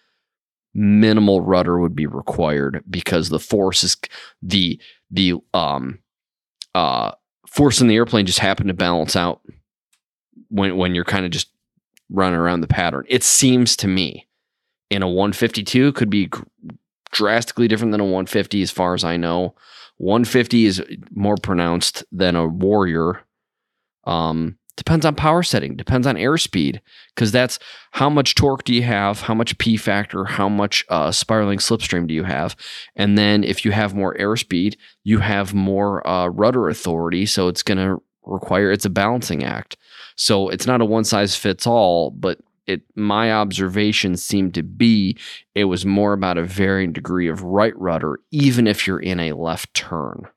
Minimal rudder would be required because the force is the the um uh force in the airplane just happened to balance out when when you're kind of just running around the pattern. It seems to me in a one fifty-two could be gr- drastically different than a one fifty as far as I know. one fifty is more pronounced than a Warrior. Um, depends on power setting, depends on airspeed, because that's how much torque do you have, how much P factor, how much uh, spiraling slipstream do you have. And then if you have more airspeed, you have more uh, rudder authority. So it's going to require, it's a balancing act. So it's not a one size fits all, but it, my observations seem to be it was more about a varying degree of right rudder, even if you're in a left turn.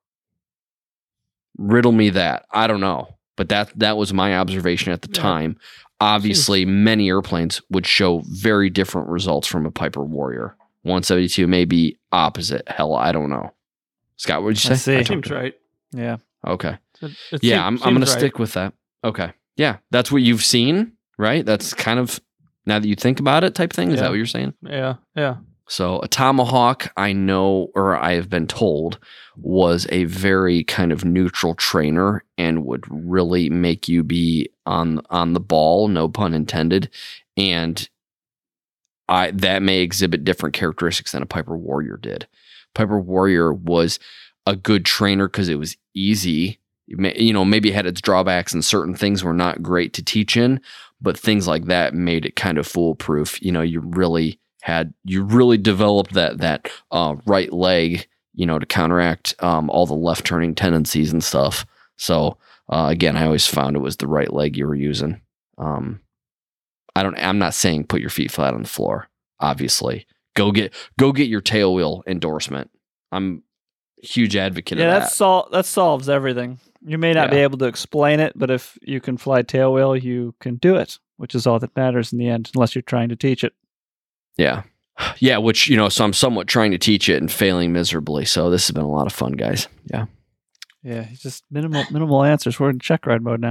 Riddle me that. I don't know. But that that was my observation at the Yeah. time. Obviously, many airplanes would show very different results from a Piper Warrior. one seventy-two may be opposite. Hell, I don't know. Scott, what did you I say? see. I Seems talked- right. Yeah. Okay. It- it Yeah, seem- I'm I'm seems gonna right. stick with that. Okay. Yeah, that's what you've seen, right? That's kind of now that you think about it, type thing. Is Yeah. that what you're saying? Yeah, yeah. So a Tomahawk, I know, or I have been told, was a very kind of neutral trainer and would really make you be on on the ball, no pun intended. And I that may exhibit different characteristics than a Piper Warrior did. Piper Warrior was a good trainer because it was easy. It may- You know, maybe it had its drawbacks and certain things were not great to teach in, but things like that made it kind of foolproof. You know, you really had you really developed that that uh, right leg, you know, to counteract um, all the left turning tendencies and stuff. So uh, again, I always found it was the right leg you were using. Um, I don't. I'm not saying put your feet flat on the floor. Obviously, go get go get your tail wheel endorsement. I'm a huge advocate Yeah, of that that. sol- that solves everything. You may not be Yeah. able to explain it, but if you can fly tailwheel, you can do it, which is all that matters in the end, unless you're trying to teach it. Yeah. Yeah, which, you know, so I'm somewhat trying to teach it and failing miserably. So this has been a lot of fun, guys. Yeah. Yeah, it's just minimal minimal answers. We're in check ride mode now.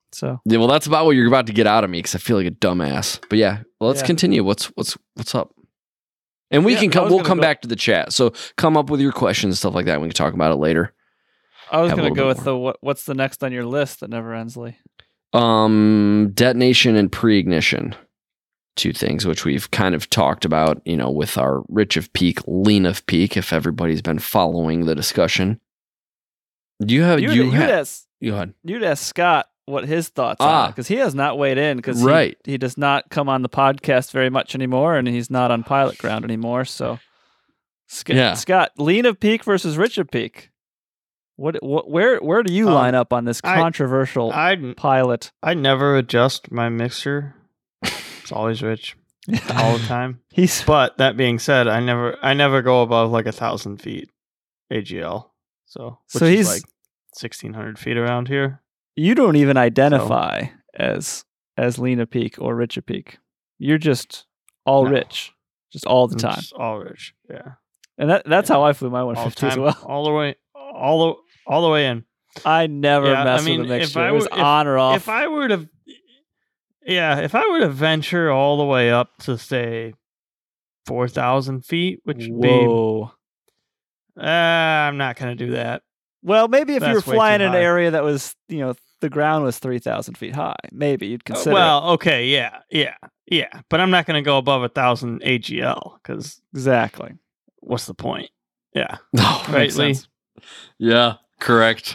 So Yeah, well, that's about what you're about to get out of me because I feel like a dumbass. But yeah, well, let's Yeah. continue. What's what's what's up? And we Yeah, can I come. was We'll gonna come go- back to the chat. So come up with your questions, stuff like that. And we can talk about it later. I was Have a going to little go bit with the what, what's the next on your list that never ends, Lee? Um, detonation and pre-ignition, two things which we've kind of talked about. You know, with our rich of peak, lean of peak. If everybody's been following the discussion, do you have You'd, you you'd, have? ask, Go ahead. you'd ask Scott what his thoughts on Ah. it because he has not weighed in because Right. he, he does not come on the podcast very much anymore and he's not on Pilot Ground anymore. So, Sc- Yeah. Scott, lean of peak versus rich of peak. What, what where where do you Um, line up on this I- controversial I pilot? I never adjust my mixer. It's always rich all the time. He's But that being said, I never I never go above like a thousand feet A G L. So which So is he's- like sixteen hundred feet around here. you don't even identify as as lean of peak or rich of peak. You're just all No. rich, just all the It's time. all rich. Yeah. And that that's Yeah. how I flew my All the one fifty as time. well. All the way all the all the way in. I never Yeah, I messed mean, with the if mixture. I It was were- if- on or off. If I were to Yeah, if I were to venture all the way up to say four thousand feet, which would be Whoa. uh, I'm not going to do that. Well, maybe if you were That's way flying too in an high. area that was, you know, the ground was three thousand feet high, maybe you'd Uh, consider. it. well, okay, yeah, yeah, yeah. But I'm not going to go above a thousand A G L because Exactly. what's the point? Yeah, Oh, right, Makes Lee. sense. yeah, correct.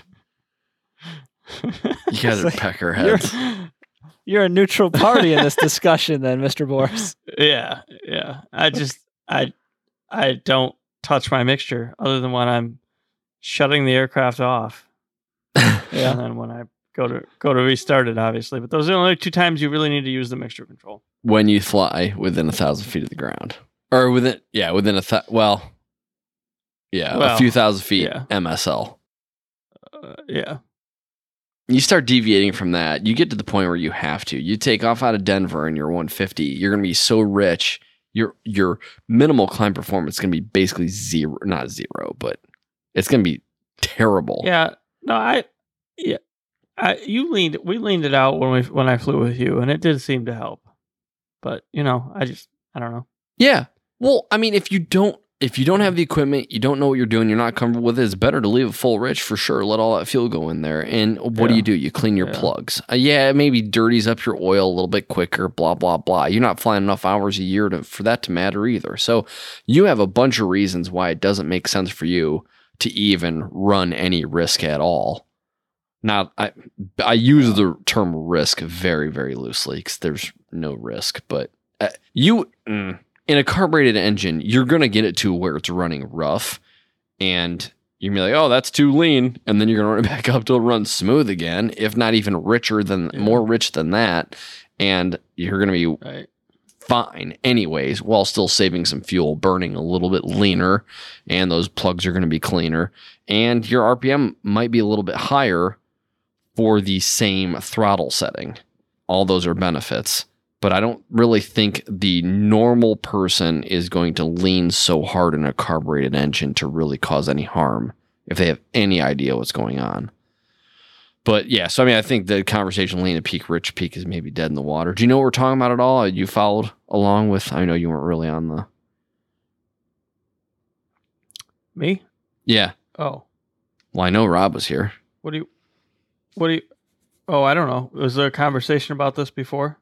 You guys are So peckerheads. You're, you're a neutral party in this discussion, then, Mister Boris. yeah, yeah. I just I I don't touch my mixture other than when I'm shutting the aircraft off. Yeah. And then when I go to go to restart it, obviously. But those are the only two times you really need to use the mixture control. When you fly within a thousand feet of the ground, or within, yeah, within a th- well, yeah, a Well, few thousand feet yeah. M S L. Uh, yeah. You start deviating from that, you get to the point where you have to. You take off out of Denver and you're one fifty. You're going to be so rich. Your your minimal climb performance is going to be basically zero, not zero, but it's going to be terrible. Yeah. No, I yeah. I you leaned we leaned it out when we when I flew with you, and it did seem to help. But you know, I just I don't know. Yeah. Well, I mean, if you don't if you don't have the equipment, you don't know what you're doing, you're not comfortable with it, it's better to leave it full rich for sure. Let all that fuel go in there. And what do Yeah. you do? You clean your Yeah. plugs. Uh, yeah, it maybe dirties up your oil a little bit quicker, blah, blah, blah. You're not flying enough hours a year to, for that to matter either. So you have a bunch of reasons why it doesn't make sense for you to even run any risk at all. Now, I I use the term risk very, very loosely because there's no risk. But uh, you, mm, in a carbureted engine, you're going to get it to where it's running rough. And you're going to be like, oh, that's too lean. And then you're going to run it back up till it runs smooth again, if not even richer than, Yeah. more rich than that. And you're going to be Right. fine anyways, while still saving some fuel, burning a little bit leaner, and those plugs are going to be cleaner, and your R P M might be a little bit higher for the same throttle setting. All those are benefits, but I don't really think the normal person is going to lean so hard in a carbureted engine to really cause any harm if they have any idea what's going on. But yeah, so I mean, I think the conversation lean at peak, rich peak is maybe dead in the water. Do you know what we're talking about at all? You followed along with, I know you weren't really on the. Me? Yeah. Oh. Well, I know Rob was here. What do you what do you Oh, I don't know. Was there a conversation about this before?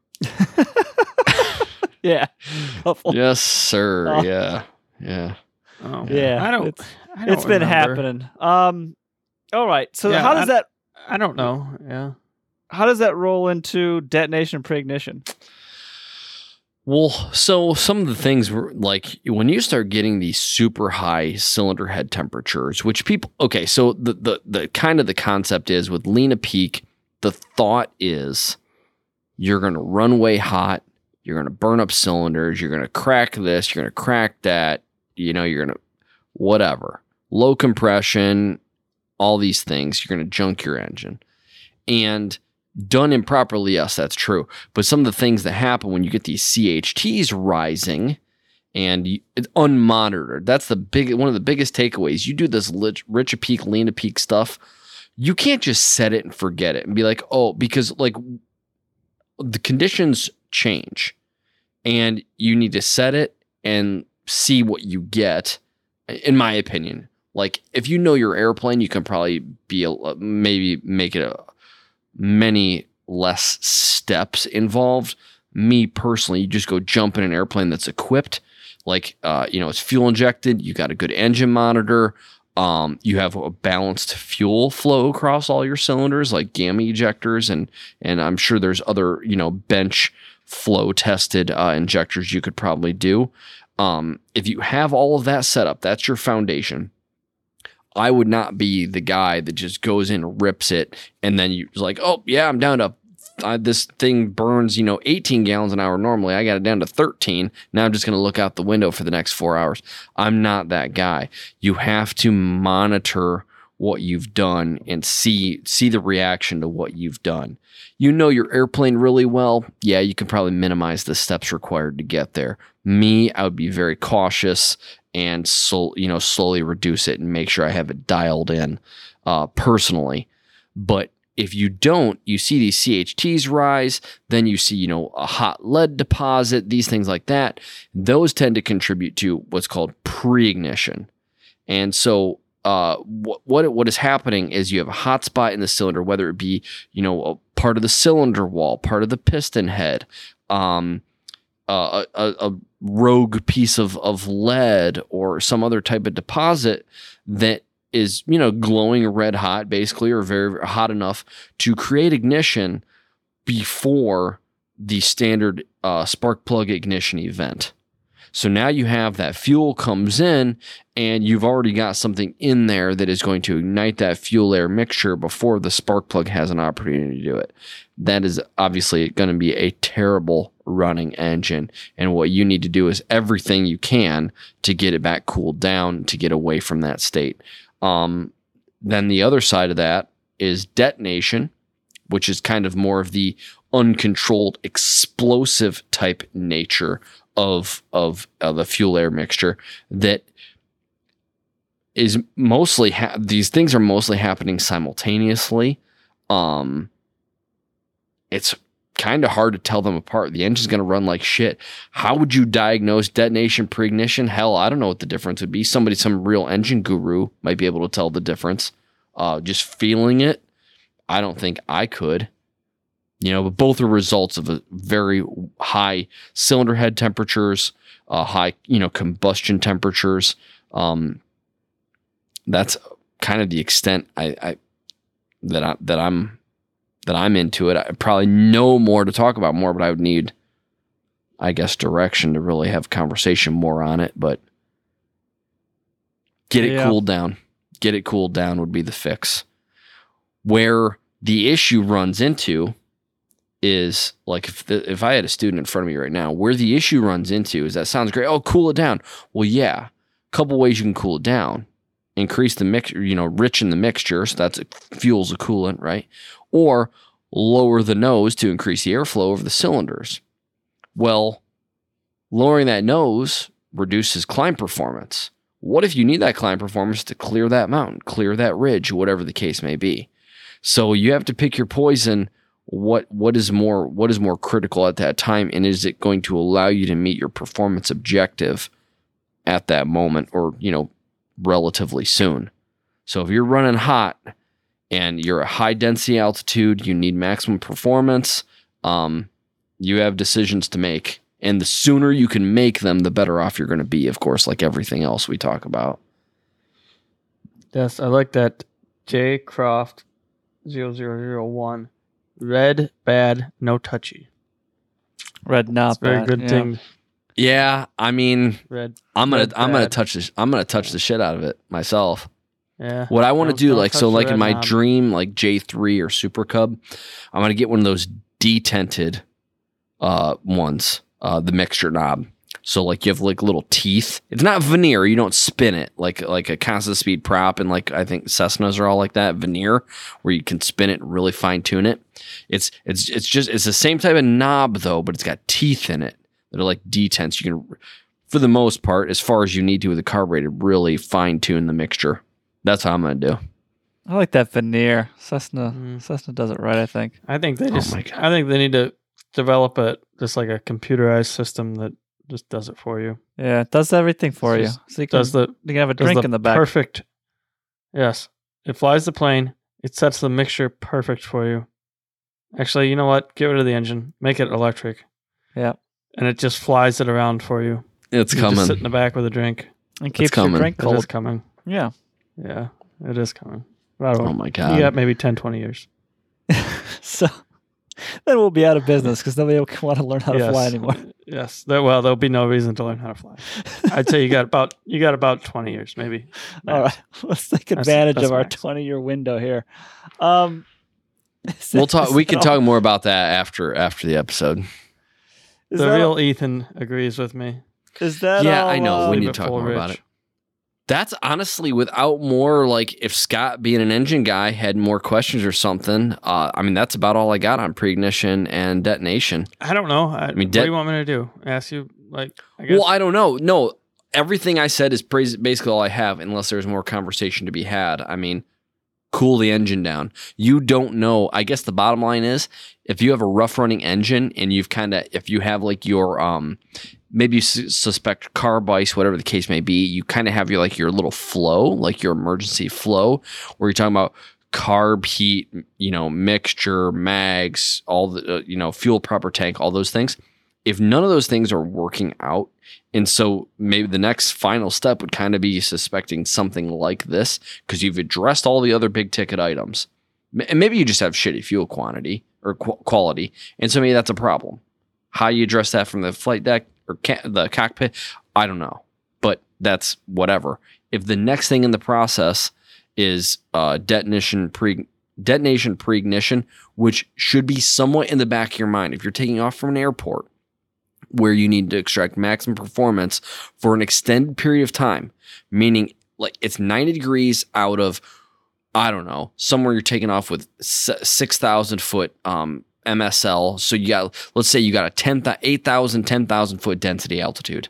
Yeah. Couple. Yes, sir. Oh. Yeah. Yeah. Oh. Yeah, I don't it's- I don't It's been remember. happening. Um all right. So Yeah, how does I- that I don't know. Yeah. how does that roll into detonation and pre-ignition? Well, so some of the things were like when you start getting these super high cylinder head temperatures, which people, okay, so the, the, the kind of the concept is with lean a peak, the thought is you're going to run way hot. You're going to burn up cylinders. You're going to crack this. You're going to crack that. You know, you're going to whatever. Low compression, all these things. You're going to junk your engine. And done improperly, yes, that's true. But some of the things that happen when you get these C H Ts rising and you, it's unmonitored, that's the big one of the biggest takeaways. You do this lich, rich a peak, lean a peak stuff. you can't just set it and forget it and be like, oh, because like the conditions change and you need to set it and see what you get, in my opinion. Like if you know your airplane, you can probably be a, maybe make it a many less steps involved. Me personally, you just go jump in an airplane that's equipped, like uh, you know, it's fuel injected. You got a good engine monitor. Um, you have a balanced fuel flow across all your cylinders, like gamma ejectors, and and I'm sure there's other you know bench flow tested uh, injectors you could probably do. Um, if you have all of that set up, that's your foundation. I would not be the guy that just goes in, rips it, and then you're like, oh, yeah, I'm down to, uh, this thing burns, you know, eighteen gallons an hour normally. I got it down to thirteen. Now I'm just going to look out the window for the next four hours. I'm not that guy. You have to monitor what you've done and see see the reaction to what you've done. You know your airplane really well. Yeah, you can probably minimize the steps required to get there. Me, I would be very cautious and so you know slowly reduce it and make sure I have it dialed in uh, personally. But if you don't, you see these C H Ts rise, then you see you know a hot lead deposit, these things like that. Those tend to contribute to what's called pre-ignition. And so uh, what what what is happening is you have a hot spot in the cylinder, whether it be you know a part of the cylinder wall, part of the piston head, um, uh, a, a rogue piece of, of lead or some other type of deposit that is, you know, glowing red hot basically, or very, very hot enough to create ignition before the standard uh, spark plug ignition event. So now you have that fuel comes in and you've already got something in there that is going to ignite that fuel air mixture before the spark plug has an opportunity to do it. That is obviously going to be a terrible running engine. And what you need to do is everything you can to get it back cooled down to get away from that state. Um, then the other side of that is detonation, which is kind of more of the uncontrolled explosive type nature of of uh, the fuel air mixture that is mostly ha- these things are mostly happening simultaneously. Um, it's kind of hard to tell them apart. The engine's going to run like shit. How would you diagnose detonation pre-ignition? Hell, I don't know what the difference would be. Somebody, some real engine guru might be able to tell the difference. Uh, just feeling it, I don't think I could. You know, but both are results of a very high cylinder head temperatures, uh, high, you know, combustion temperatures. Um, that's kind of the extent I, I that I that I'm that I'm into it. I probably know more to talk about more, but I would need, I guess, direction to really have conversation more on it. But get it Yeah. cooled down. Get it cooled down would be the fix. Where the issue runs into is like if the, if I had a student in front of me right now, where the issue runs into is that sounds great. Oh, cool it down. Well, yeah, a couple ways you can cool it down. Increase the mixture, you know, richen the mixture. So that's fuels a coolant, right? Or lower the nose to increase the airflow over the cylinders. Well, lowering that nose reduces climb performance. What if you need that climb performance to clear that mountain, clear that ridge, whatever the case may be? So you have to pick your poison. What what is more what is more critical at that time, and is it going to allow you to meet your performance objective at that moment, or you know, relatively soon? So if you're running hot and you're at high density altitude, you need maximum performance. Um, you have decisions to make, and the sooner you can make them, the better off you're going to be. Of course, like everything else we talk about. Yes, I like that. J Croft zero zero zero one. Red, bad, no touchy. Red, not It's a very bad. good yeah. thing. Yeah, I mean, Red. I'm gonna red, I'm gonna bad. touch this. I'm gonna touch the shit out of it myself. Yeah. What I want to Don't- do, don't like, so touch the like in red my knob. dream, like J three or Super Cub, I'm going to get one of those detented uh, ones, uh, the mixture knob. So like you have like little teeth. It's not veneer. You don't spin it like like a constant speed prop. And like I think Cessnas are all like that, veneer, where you can spin it and really fine tune it. It's it's it's just it's the same type of knob though, but it's got teeth in it that are like detents. You can, for the most part, as far as you need to with a carburetor, really fine tune the mixture. That's how I'm going to do. I like that veneer. Cessna Mm. Cessna does it right, I think. I think they Oh just. my God. I think they need to develop a just like a computerized system that just does it for you. Yeah, it does everything for you. Just So you can, Does the you can have a does drink the in the back. perfect. Yes, it flies the plane. It sets the mixture perfect for you. Actually, you know what? Get rid of the engine. Make it electric. Yeah. And it just flies it around for you. It's you coming. Just sit in the back with a drink. And keeps your coming. drink It is cold. coming. Yeah. Yeah, it is coming. Wow. Oh my You God. got maybe ten, twenty years. So then we'll be out of business because nobody will want to learn how to yes. fly anymore. Yes. There, well, there'll be no reason to learn how to fly. I'd say you got about you got about twenty years, maybe. All right, let's take That's- advantage that's of our max. twenty-year window here. Um, is We'll that- talk. is We that can all- talk more about that after after the episode. Is the that real all- Ethan agrees with me. Is that Yeah, all, I know. uh, We Leave need it to talk full more about rich. it. That's honestly without more like if Scott being an engine guy had more questions or something. Uh, I mean, that's about all I got on pre-ignition and detonation. I don't know. I, mean, what de- do you want me to do? Ask you like? I guess. Well, I don't know. No, everything I said is pres- basically all I have, unless there's more conversation to be had. I mean, cool the engine down. You don't know. I guess the bottom line is if you have a rough running engine and you've kind of, if you have like your, um, maybe you su- suspect carb ice, whatever the case may be, you kind of have your like your little flow, like your emergency flow, where you're talking about carb, heat, you know, mixture, mags, all the, uh, you know, fuel proper tank, all those things. If none of those things are working out, and so maybe the next final step would kind of be suspecting something like this because you've addressed all the other big ticket items. M- And maybe you just have shitty fuel quantity or qu- quality, and so maybe that's a problem. How you address that from the flight deck or ca- the cockpit, I don't know, but that's whatever. If the next thing in the process is uh, detonation pre detonation pre-ignition, which should be somewhat in the back of your mind, if you're taking off from an airport where you need to extract maximum performance for an extended period of time, meaning like it's ninety degrees out of, I don't know, somewhere you're taking off with six thousand foot um, M S L. So you got, let's say you got a ten, eight thousand, ten thousand foot density altitude.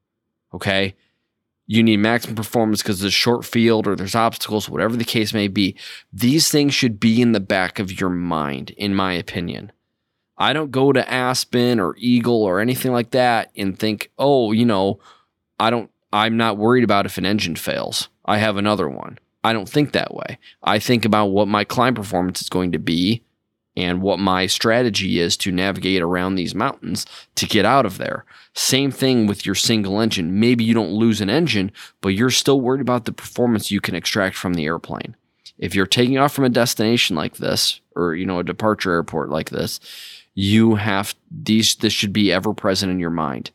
Okay. You need maximum performance because there's short field or there's obstacles, whatever the case may be. These things should be in the back of your mind, in my opinion. I don't go to Aspen or Eagle or anything like that and think, oh, you know, I don't, I'm not worried about if an engine fails. I have another one. I don't think that way. I think about what my climb performance is going to be and what my strategy is to navigate around these mountains to get out of there. Same thing with your single engine. Maybe you don't lose an engine, but you're still worried about the performance you can extract from the airplane. If you're taking off from a destination like this, or, you know, a departure airport like this, you have these, this should be ever present in your mind.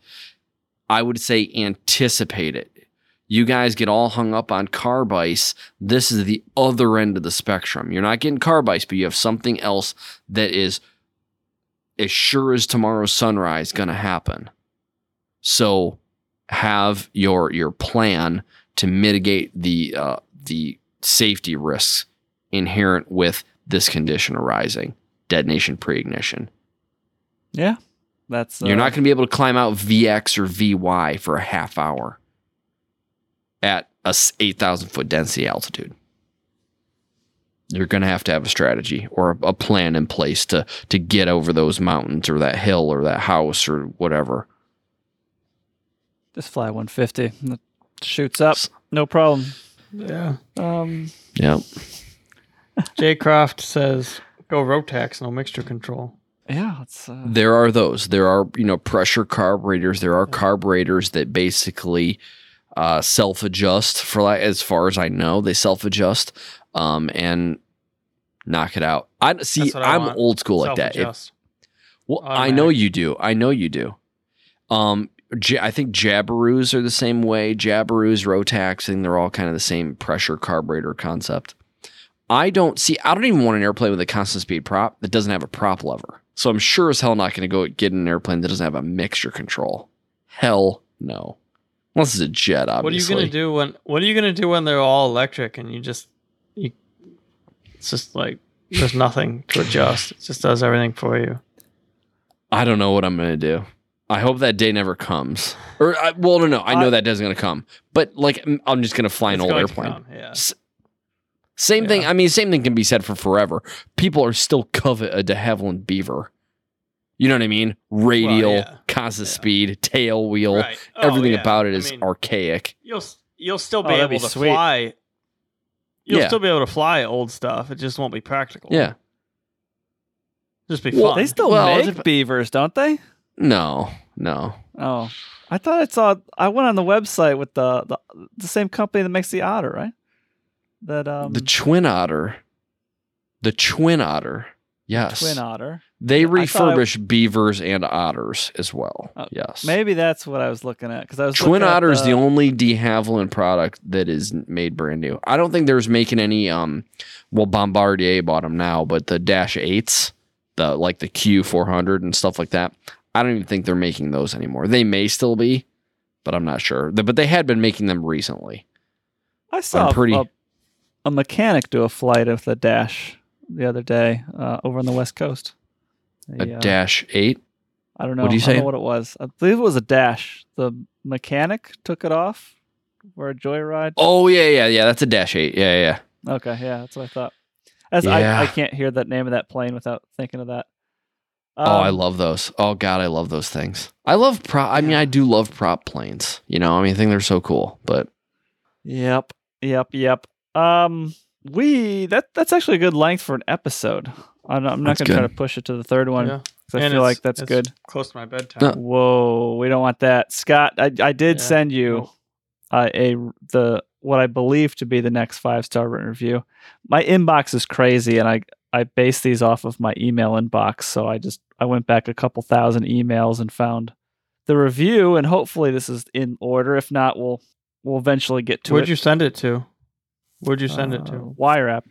I would say anticipate it. You guys get all hung up on carb ice. This is the other end of the spectrum. You're not getting carb ice, but you have something else that is as sure as tomorrow's sunrise going to happen. So have your your plan to mitigate the uh, the safety risks inherent with this condition arising. Detonation pre-ignition. Yeah, that's uh, You're not going to be able to climb out V X or V Y for a half hour at a eight thousand foot density altitude. You're going to have to have a strategy or a, a plan in place to to get over those mountains or that hill or that house or whatever. just fly one fifty. and it shoots up, no problem. Yeah. Um, Yeah. Jay Croft says, "Go Rotax, no mixture control." yeah, it's uh, There are those. There are, you know, pressure carburetors. There are carburetors that basically uh, self-adjust for like, as far as I know, they self-adjust um, and knock it out. I see. That's what I I'm want. old school like that. If, Self-adjust. well, I know Automatic. you do. I know you do. Um, J- I think Jabiroos are the same way. Jabiroos, Rotax, and they're all kind of the same pressure carburetor concept. I don't see. I don't even want an airplane with a constant speed prop that doesn't have a prop lever. So I'm sure as hell not going to go get an airplane that doesn't have a mixture control. Hell no. Unless it's a jet, obviously. What are you gonna do when? What are you gonna do when they're all electric and you just you? It's just like there's nothing to adjust. It just does everything for you. I don't know what I'm going to do. I hope that day never comes. Or, I, well, no, no. I know I- that day's going to come. But, like, I'm just going to fly an It's old going to airplane. come, yeah. S- Same Yeah. thing. I mean, same thing can be said for forever. People are still covet a de Havilland Beaver. You know what I mean? Radial, Well, yeah. constant Yeah. speed, tail wheel. Right. Oh, Everything yeah. about it I is mean, archaic. You'll you'll still Oh, be that'd able be to sweet. fly. You'll Yeah. still be able to fly old stuff. It just won't be practical. Yeah. Just be Well, fun. They still Well, make if- beavers, don't they? No, no. Oh, I thought I saw. I went on the website with the the, the same company that makes the otter, right? That um, the twin otter. The twin otter. Yes. twin otter. They I thought I- refurbish beavers and otters as well. Oh, yes. Maybe that's what I was looking at because I was Twin looking at Otter is the the only de Havilland product that is made brand new. I don't think there's making any. Um, well, Bombardier bought them now, but the Dash eights, the like the Q four hundred and stuff like that, I don't even think they're making those anymore. They may still be, but I'm not sure. The- But they had been making them recently. I saw pretty- a, a mechanic do a flight of the Dash the other day uh, over on the West Coast. A The, uh, Dash eight. I don't know. what do you I don't say? know what it was. I believe it was a Dash. The mechanic took it off for a joyride. Oh yeah, yeah, yeah. That's a Dash eight. Yeah, yeah. yeah. Okay, yeah, that's what I thought. As Yeah. I, I can't hear the name of that plane without thinking of that. oh, I Um, love those. Oh God, I love those things. I love prop. I mean, I do love prop planes. You know, I mean, I think they're so cool. But Yep, yep, yep. Um, we that that's actually a good length for an episode. I'm not, I'm not That's going to try good. to push it to the third one Yeah. because I And feel it's- like that's it's good. Close to my bedtime. No. Whoa, we don't want that, Scott. I I did Yeah, send you no. uh, a the what I believe to be the next five star written review. My inbox is crazy, and I I base these off of my email inbox. So I just I went back a couple thousand emails and found the review, and hopefully this is in order. If not, we'll we'll eventually get to Where'd it. you send it to? Where'd you send it Uh, to? Wire app.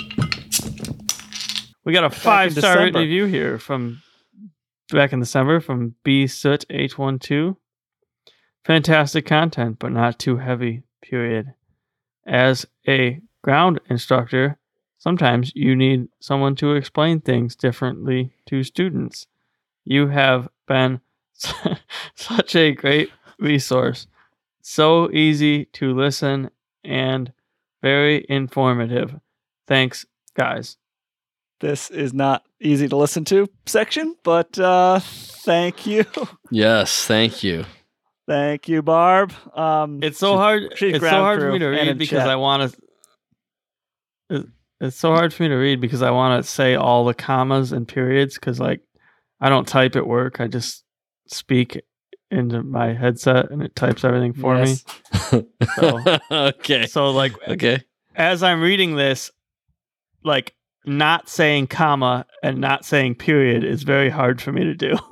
We got a five star December. review here from back in December from B Soot H one two. Fantastic content, but not too heavy. Period. As a ground instructor, sometimes you need someone to explain things differently to students. You have been such a great resource. So easy to listen and very informative. Thanks, guys. This is not easy to listen to section, but uh, thank you, yes, thank you. thank you, Barb. Um, It's so hard. she's It's so ground hard for crew me to and read in because chat. I want to. It's so hard for me to read because I want to say all the commas and periods because, like, I don't type at work. I just speak into my headset and it types everything for Yes. me. So, okay. so like, Okay. as I'm reading this, like, not saying comma and not saying period is very hard for me to do.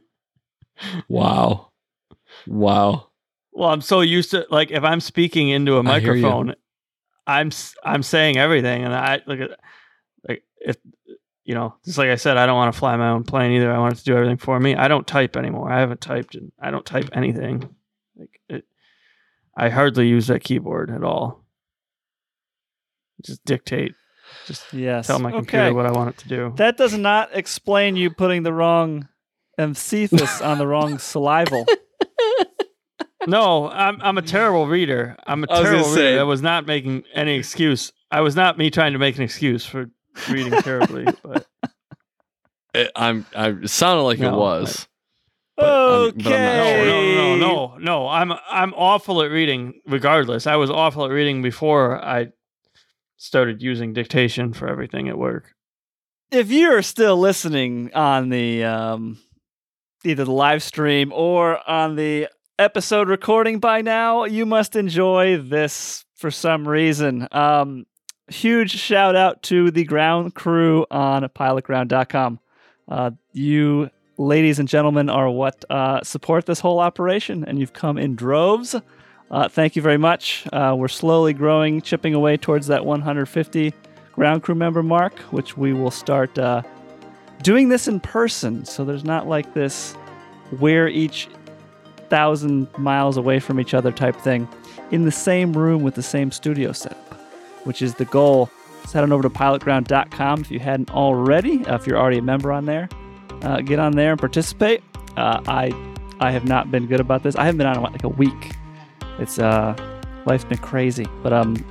Wow. Wow. Well, I'm so used to, like, if I'm speaking into a I hear you. microphone, I'm s- I'm saying everything, and I look at like if you know, just like I said, I don't want to fly my own plane either. I want it to do everything for me. I don't type anymore. I haven't typed, and I don't type anything. Like it, I hardly use that keyboard at all. Just dictate. Just yes. tell my computer okay. what I want it to do. That does not explain you putting the wrong emphasis on the wrong syllable. No, I'm I'm a terrible reader. I'm a I was gonna terrible reader. say- I was not making any excuse. I was not me trying to make an excuse for reading terribly, but It, I'm. I it sounded like it No, was. But I'm- but I'm not Okay. sure. no, no, no, no, no. I'm I'm awful at reading. Regardless, I was awful at reading before I started using dictation for everything at work. If you're still listening on the um, either the live stream or on the episode recording by now, you must enjoy this for some reason. Um, huge shout out to the ground crew on pilot ground dot com. Uh, you ladies and gentlemen are what uh, support this whole operation, and you've come in droves. Uh, thank you very much. Uh, we're slowly growing, chipping away towards that one hundred fifty ground crew member mark, which we will start uh, doing this in person. So there's not like this we're each thousand miles away from each other type thing in the same room with the same studio setup, which is the goal. So head on over to pilot ground dot com if you hadn't already. Uh, if you're already a member on there, uh, get on there and participate. Uh, I I have not been good about this. I haven't been on in, like a week. It's uh life's been crazy, but um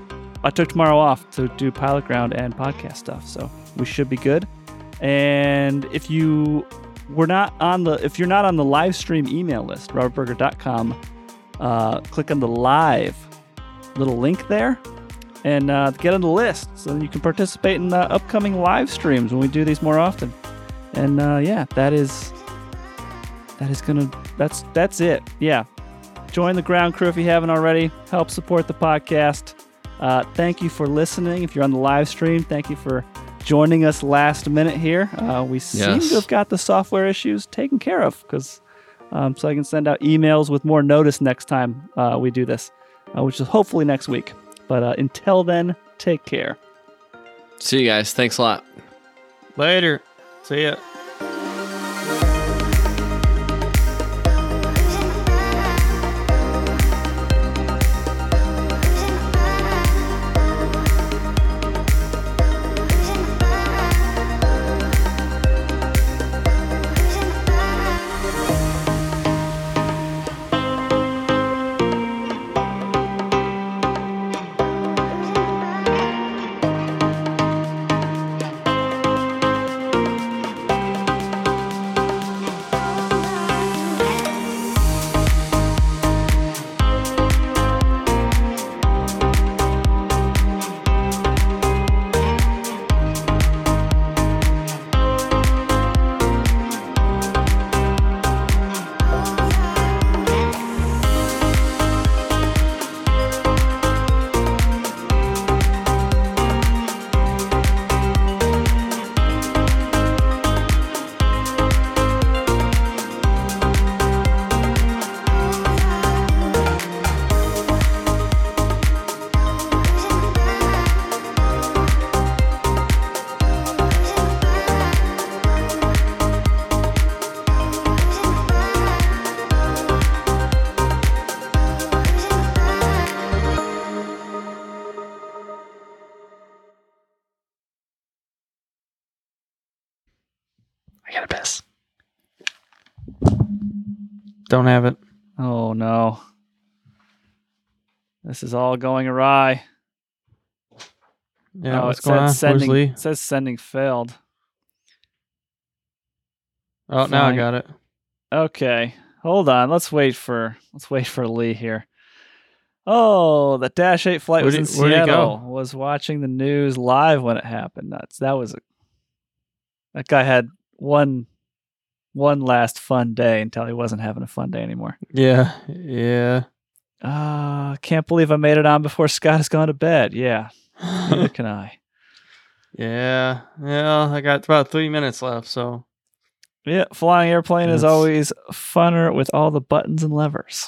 I took tomorrow off to do Pilot Ground and podcast stuff, so we should be good. And if you were not on the, if you're not on the live stream email list, robert burger dot com, uh, click on the live little link there and uh, get on the list so that you can participate in the upcoming live streams when we do these more often. And uh, yeah, that is that is gonna that's that's it. Yeah, join the ground crew if you haven't already. Help support the podcast. Uh, thank you for listening. If you're on the live stream, thank you for joining us last minute here. Uh, we seem Yes. to have got the software issues taken care of, because um, so I can send out emails with more notice next time uh, we do this, uh, which is hopefully next week. But uh, until then, take care. See you guys. Thanks a lot. Later. See ya. I gotta piss. Don't have it. Oh no. This is all going awry. Yeah, oh, what's it going on? says sending, Where's Lee? it says sending failed. Oh, now I Fine. got it. Okay, hold on. Let's wait for let's wait for Lee here. Oh, the Dash eight flight was Where'd in he- where'd he Seattle. go? Was watching the news live when it happened. That's that was a that guy had one one last fun day until he wasn't having a fun day anymore. Yeah, yeah. Ah, can't believe I made it on before Scott has gone to bed. Yeah, neither can I. Yeah, yeah. I got about three minutes left, so Yeah, flying airplane is That's- always funner with all the buttons and levers.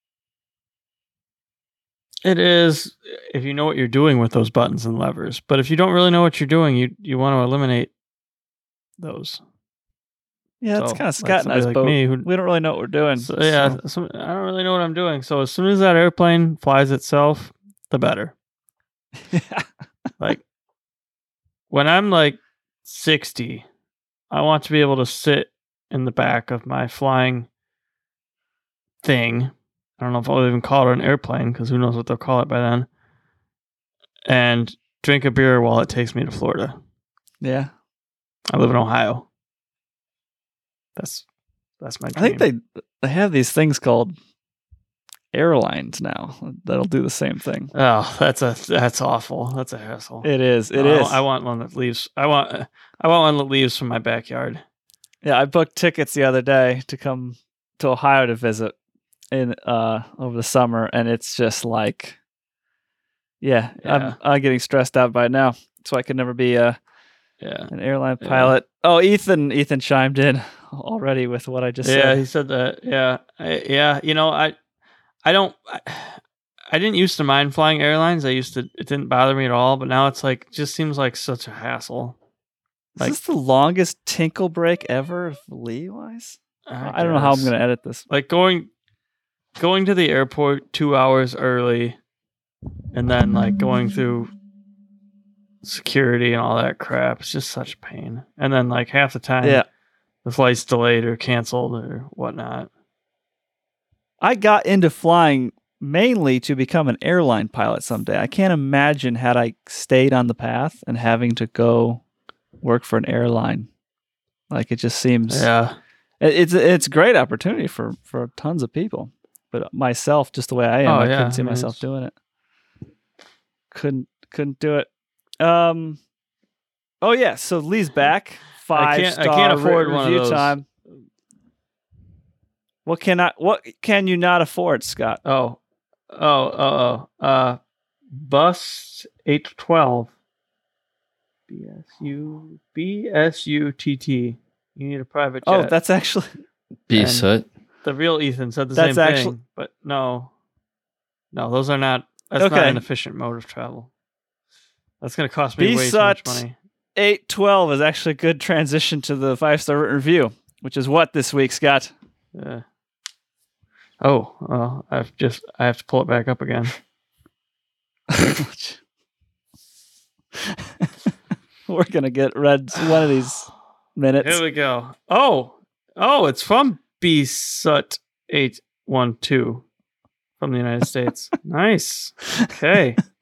it is if you know what you're doing with those buttons and levers. But if you don't really know what you're doing, you you want to eliminate those. Yeah, it's So, kind of like Scott and somebody I's like boat. me who- We don't really know what we're doing. So, yeah, so- so I don't really know what I'm doing. So as soon as that airplane flies itself, the better. Like when I'm like sixty, I want to be able to sit in the back of my flying thing. I don't know if I'll even call it an airplane because who knows what they'll call it by then. And drink a beer while it takes me to Florida. yeah. I live in Ohio. That's that's my I think dream. they they have these things called airlines now that'll do the same thing. Oh, that's a that's awful. That's a hassle. It is. It No, is. I, I want one that leaves. I want. I want one that leaves from my backyard. Yeah, I booked tickets the other day to come to Ohio to visit in uh over the summer, and it's just like, yeah, Yeah. I'm I'm getting stressed out by it now, so I could never be a Yeah. an airline Yeah. pilot. Oh, Ethan, Ethan chimed in already with what I just Yeah, said. he said that. Yeah, I, yeah. You know, I, I don't. I, I didn't used to mind flying airlines. I used to. It didn't bother me at all. But now it's like just seems like such a hassle. Is this the longest tinkle break ever, Lee wise? I, don't know how I'm guess. going to edit this. Like going, going to the airport two hours early, and then like going through security and all that crap. It's just such a pain. And then like half the time, Yeah. the flight's delayed or canceled or whatnot. I got into flying mainly to become an airline pilot someday. I can't imagine had I stayed on the path and having to go work for an airline. Like it just seems, Yeah. it- it's it's a great opportunity for for tons of people. But myself, just the way I am, Oh, I yeah, couldn't see I mean, myself it's- doing it. Couldn't couldn't do it. Um. Oh yeah. So Lee's back. Five can't- I star can't afford re- one of review those. time. What can I? What can you not afford, Scott? Oh, oh, oh, oh. Uh, bus eight twelve. B S U B S U T T. You need a private jet. Oh, that's actually Be And- soot. the real Ethan said the That's same actu- thing, but no, no, those are not. That's not Okay. an efficient mode of travel. That's going to cost me B way too much S U T. money. eight twelve is actually a good transition to the five star written review, which is what this week, Scott. Yeah. Oh, well, I've just I have to pull it back up again. We're gonna get read one of these minutes. Here we go. Oh, oh, it's from B S U T eight one two from the United States. Nice. Okay.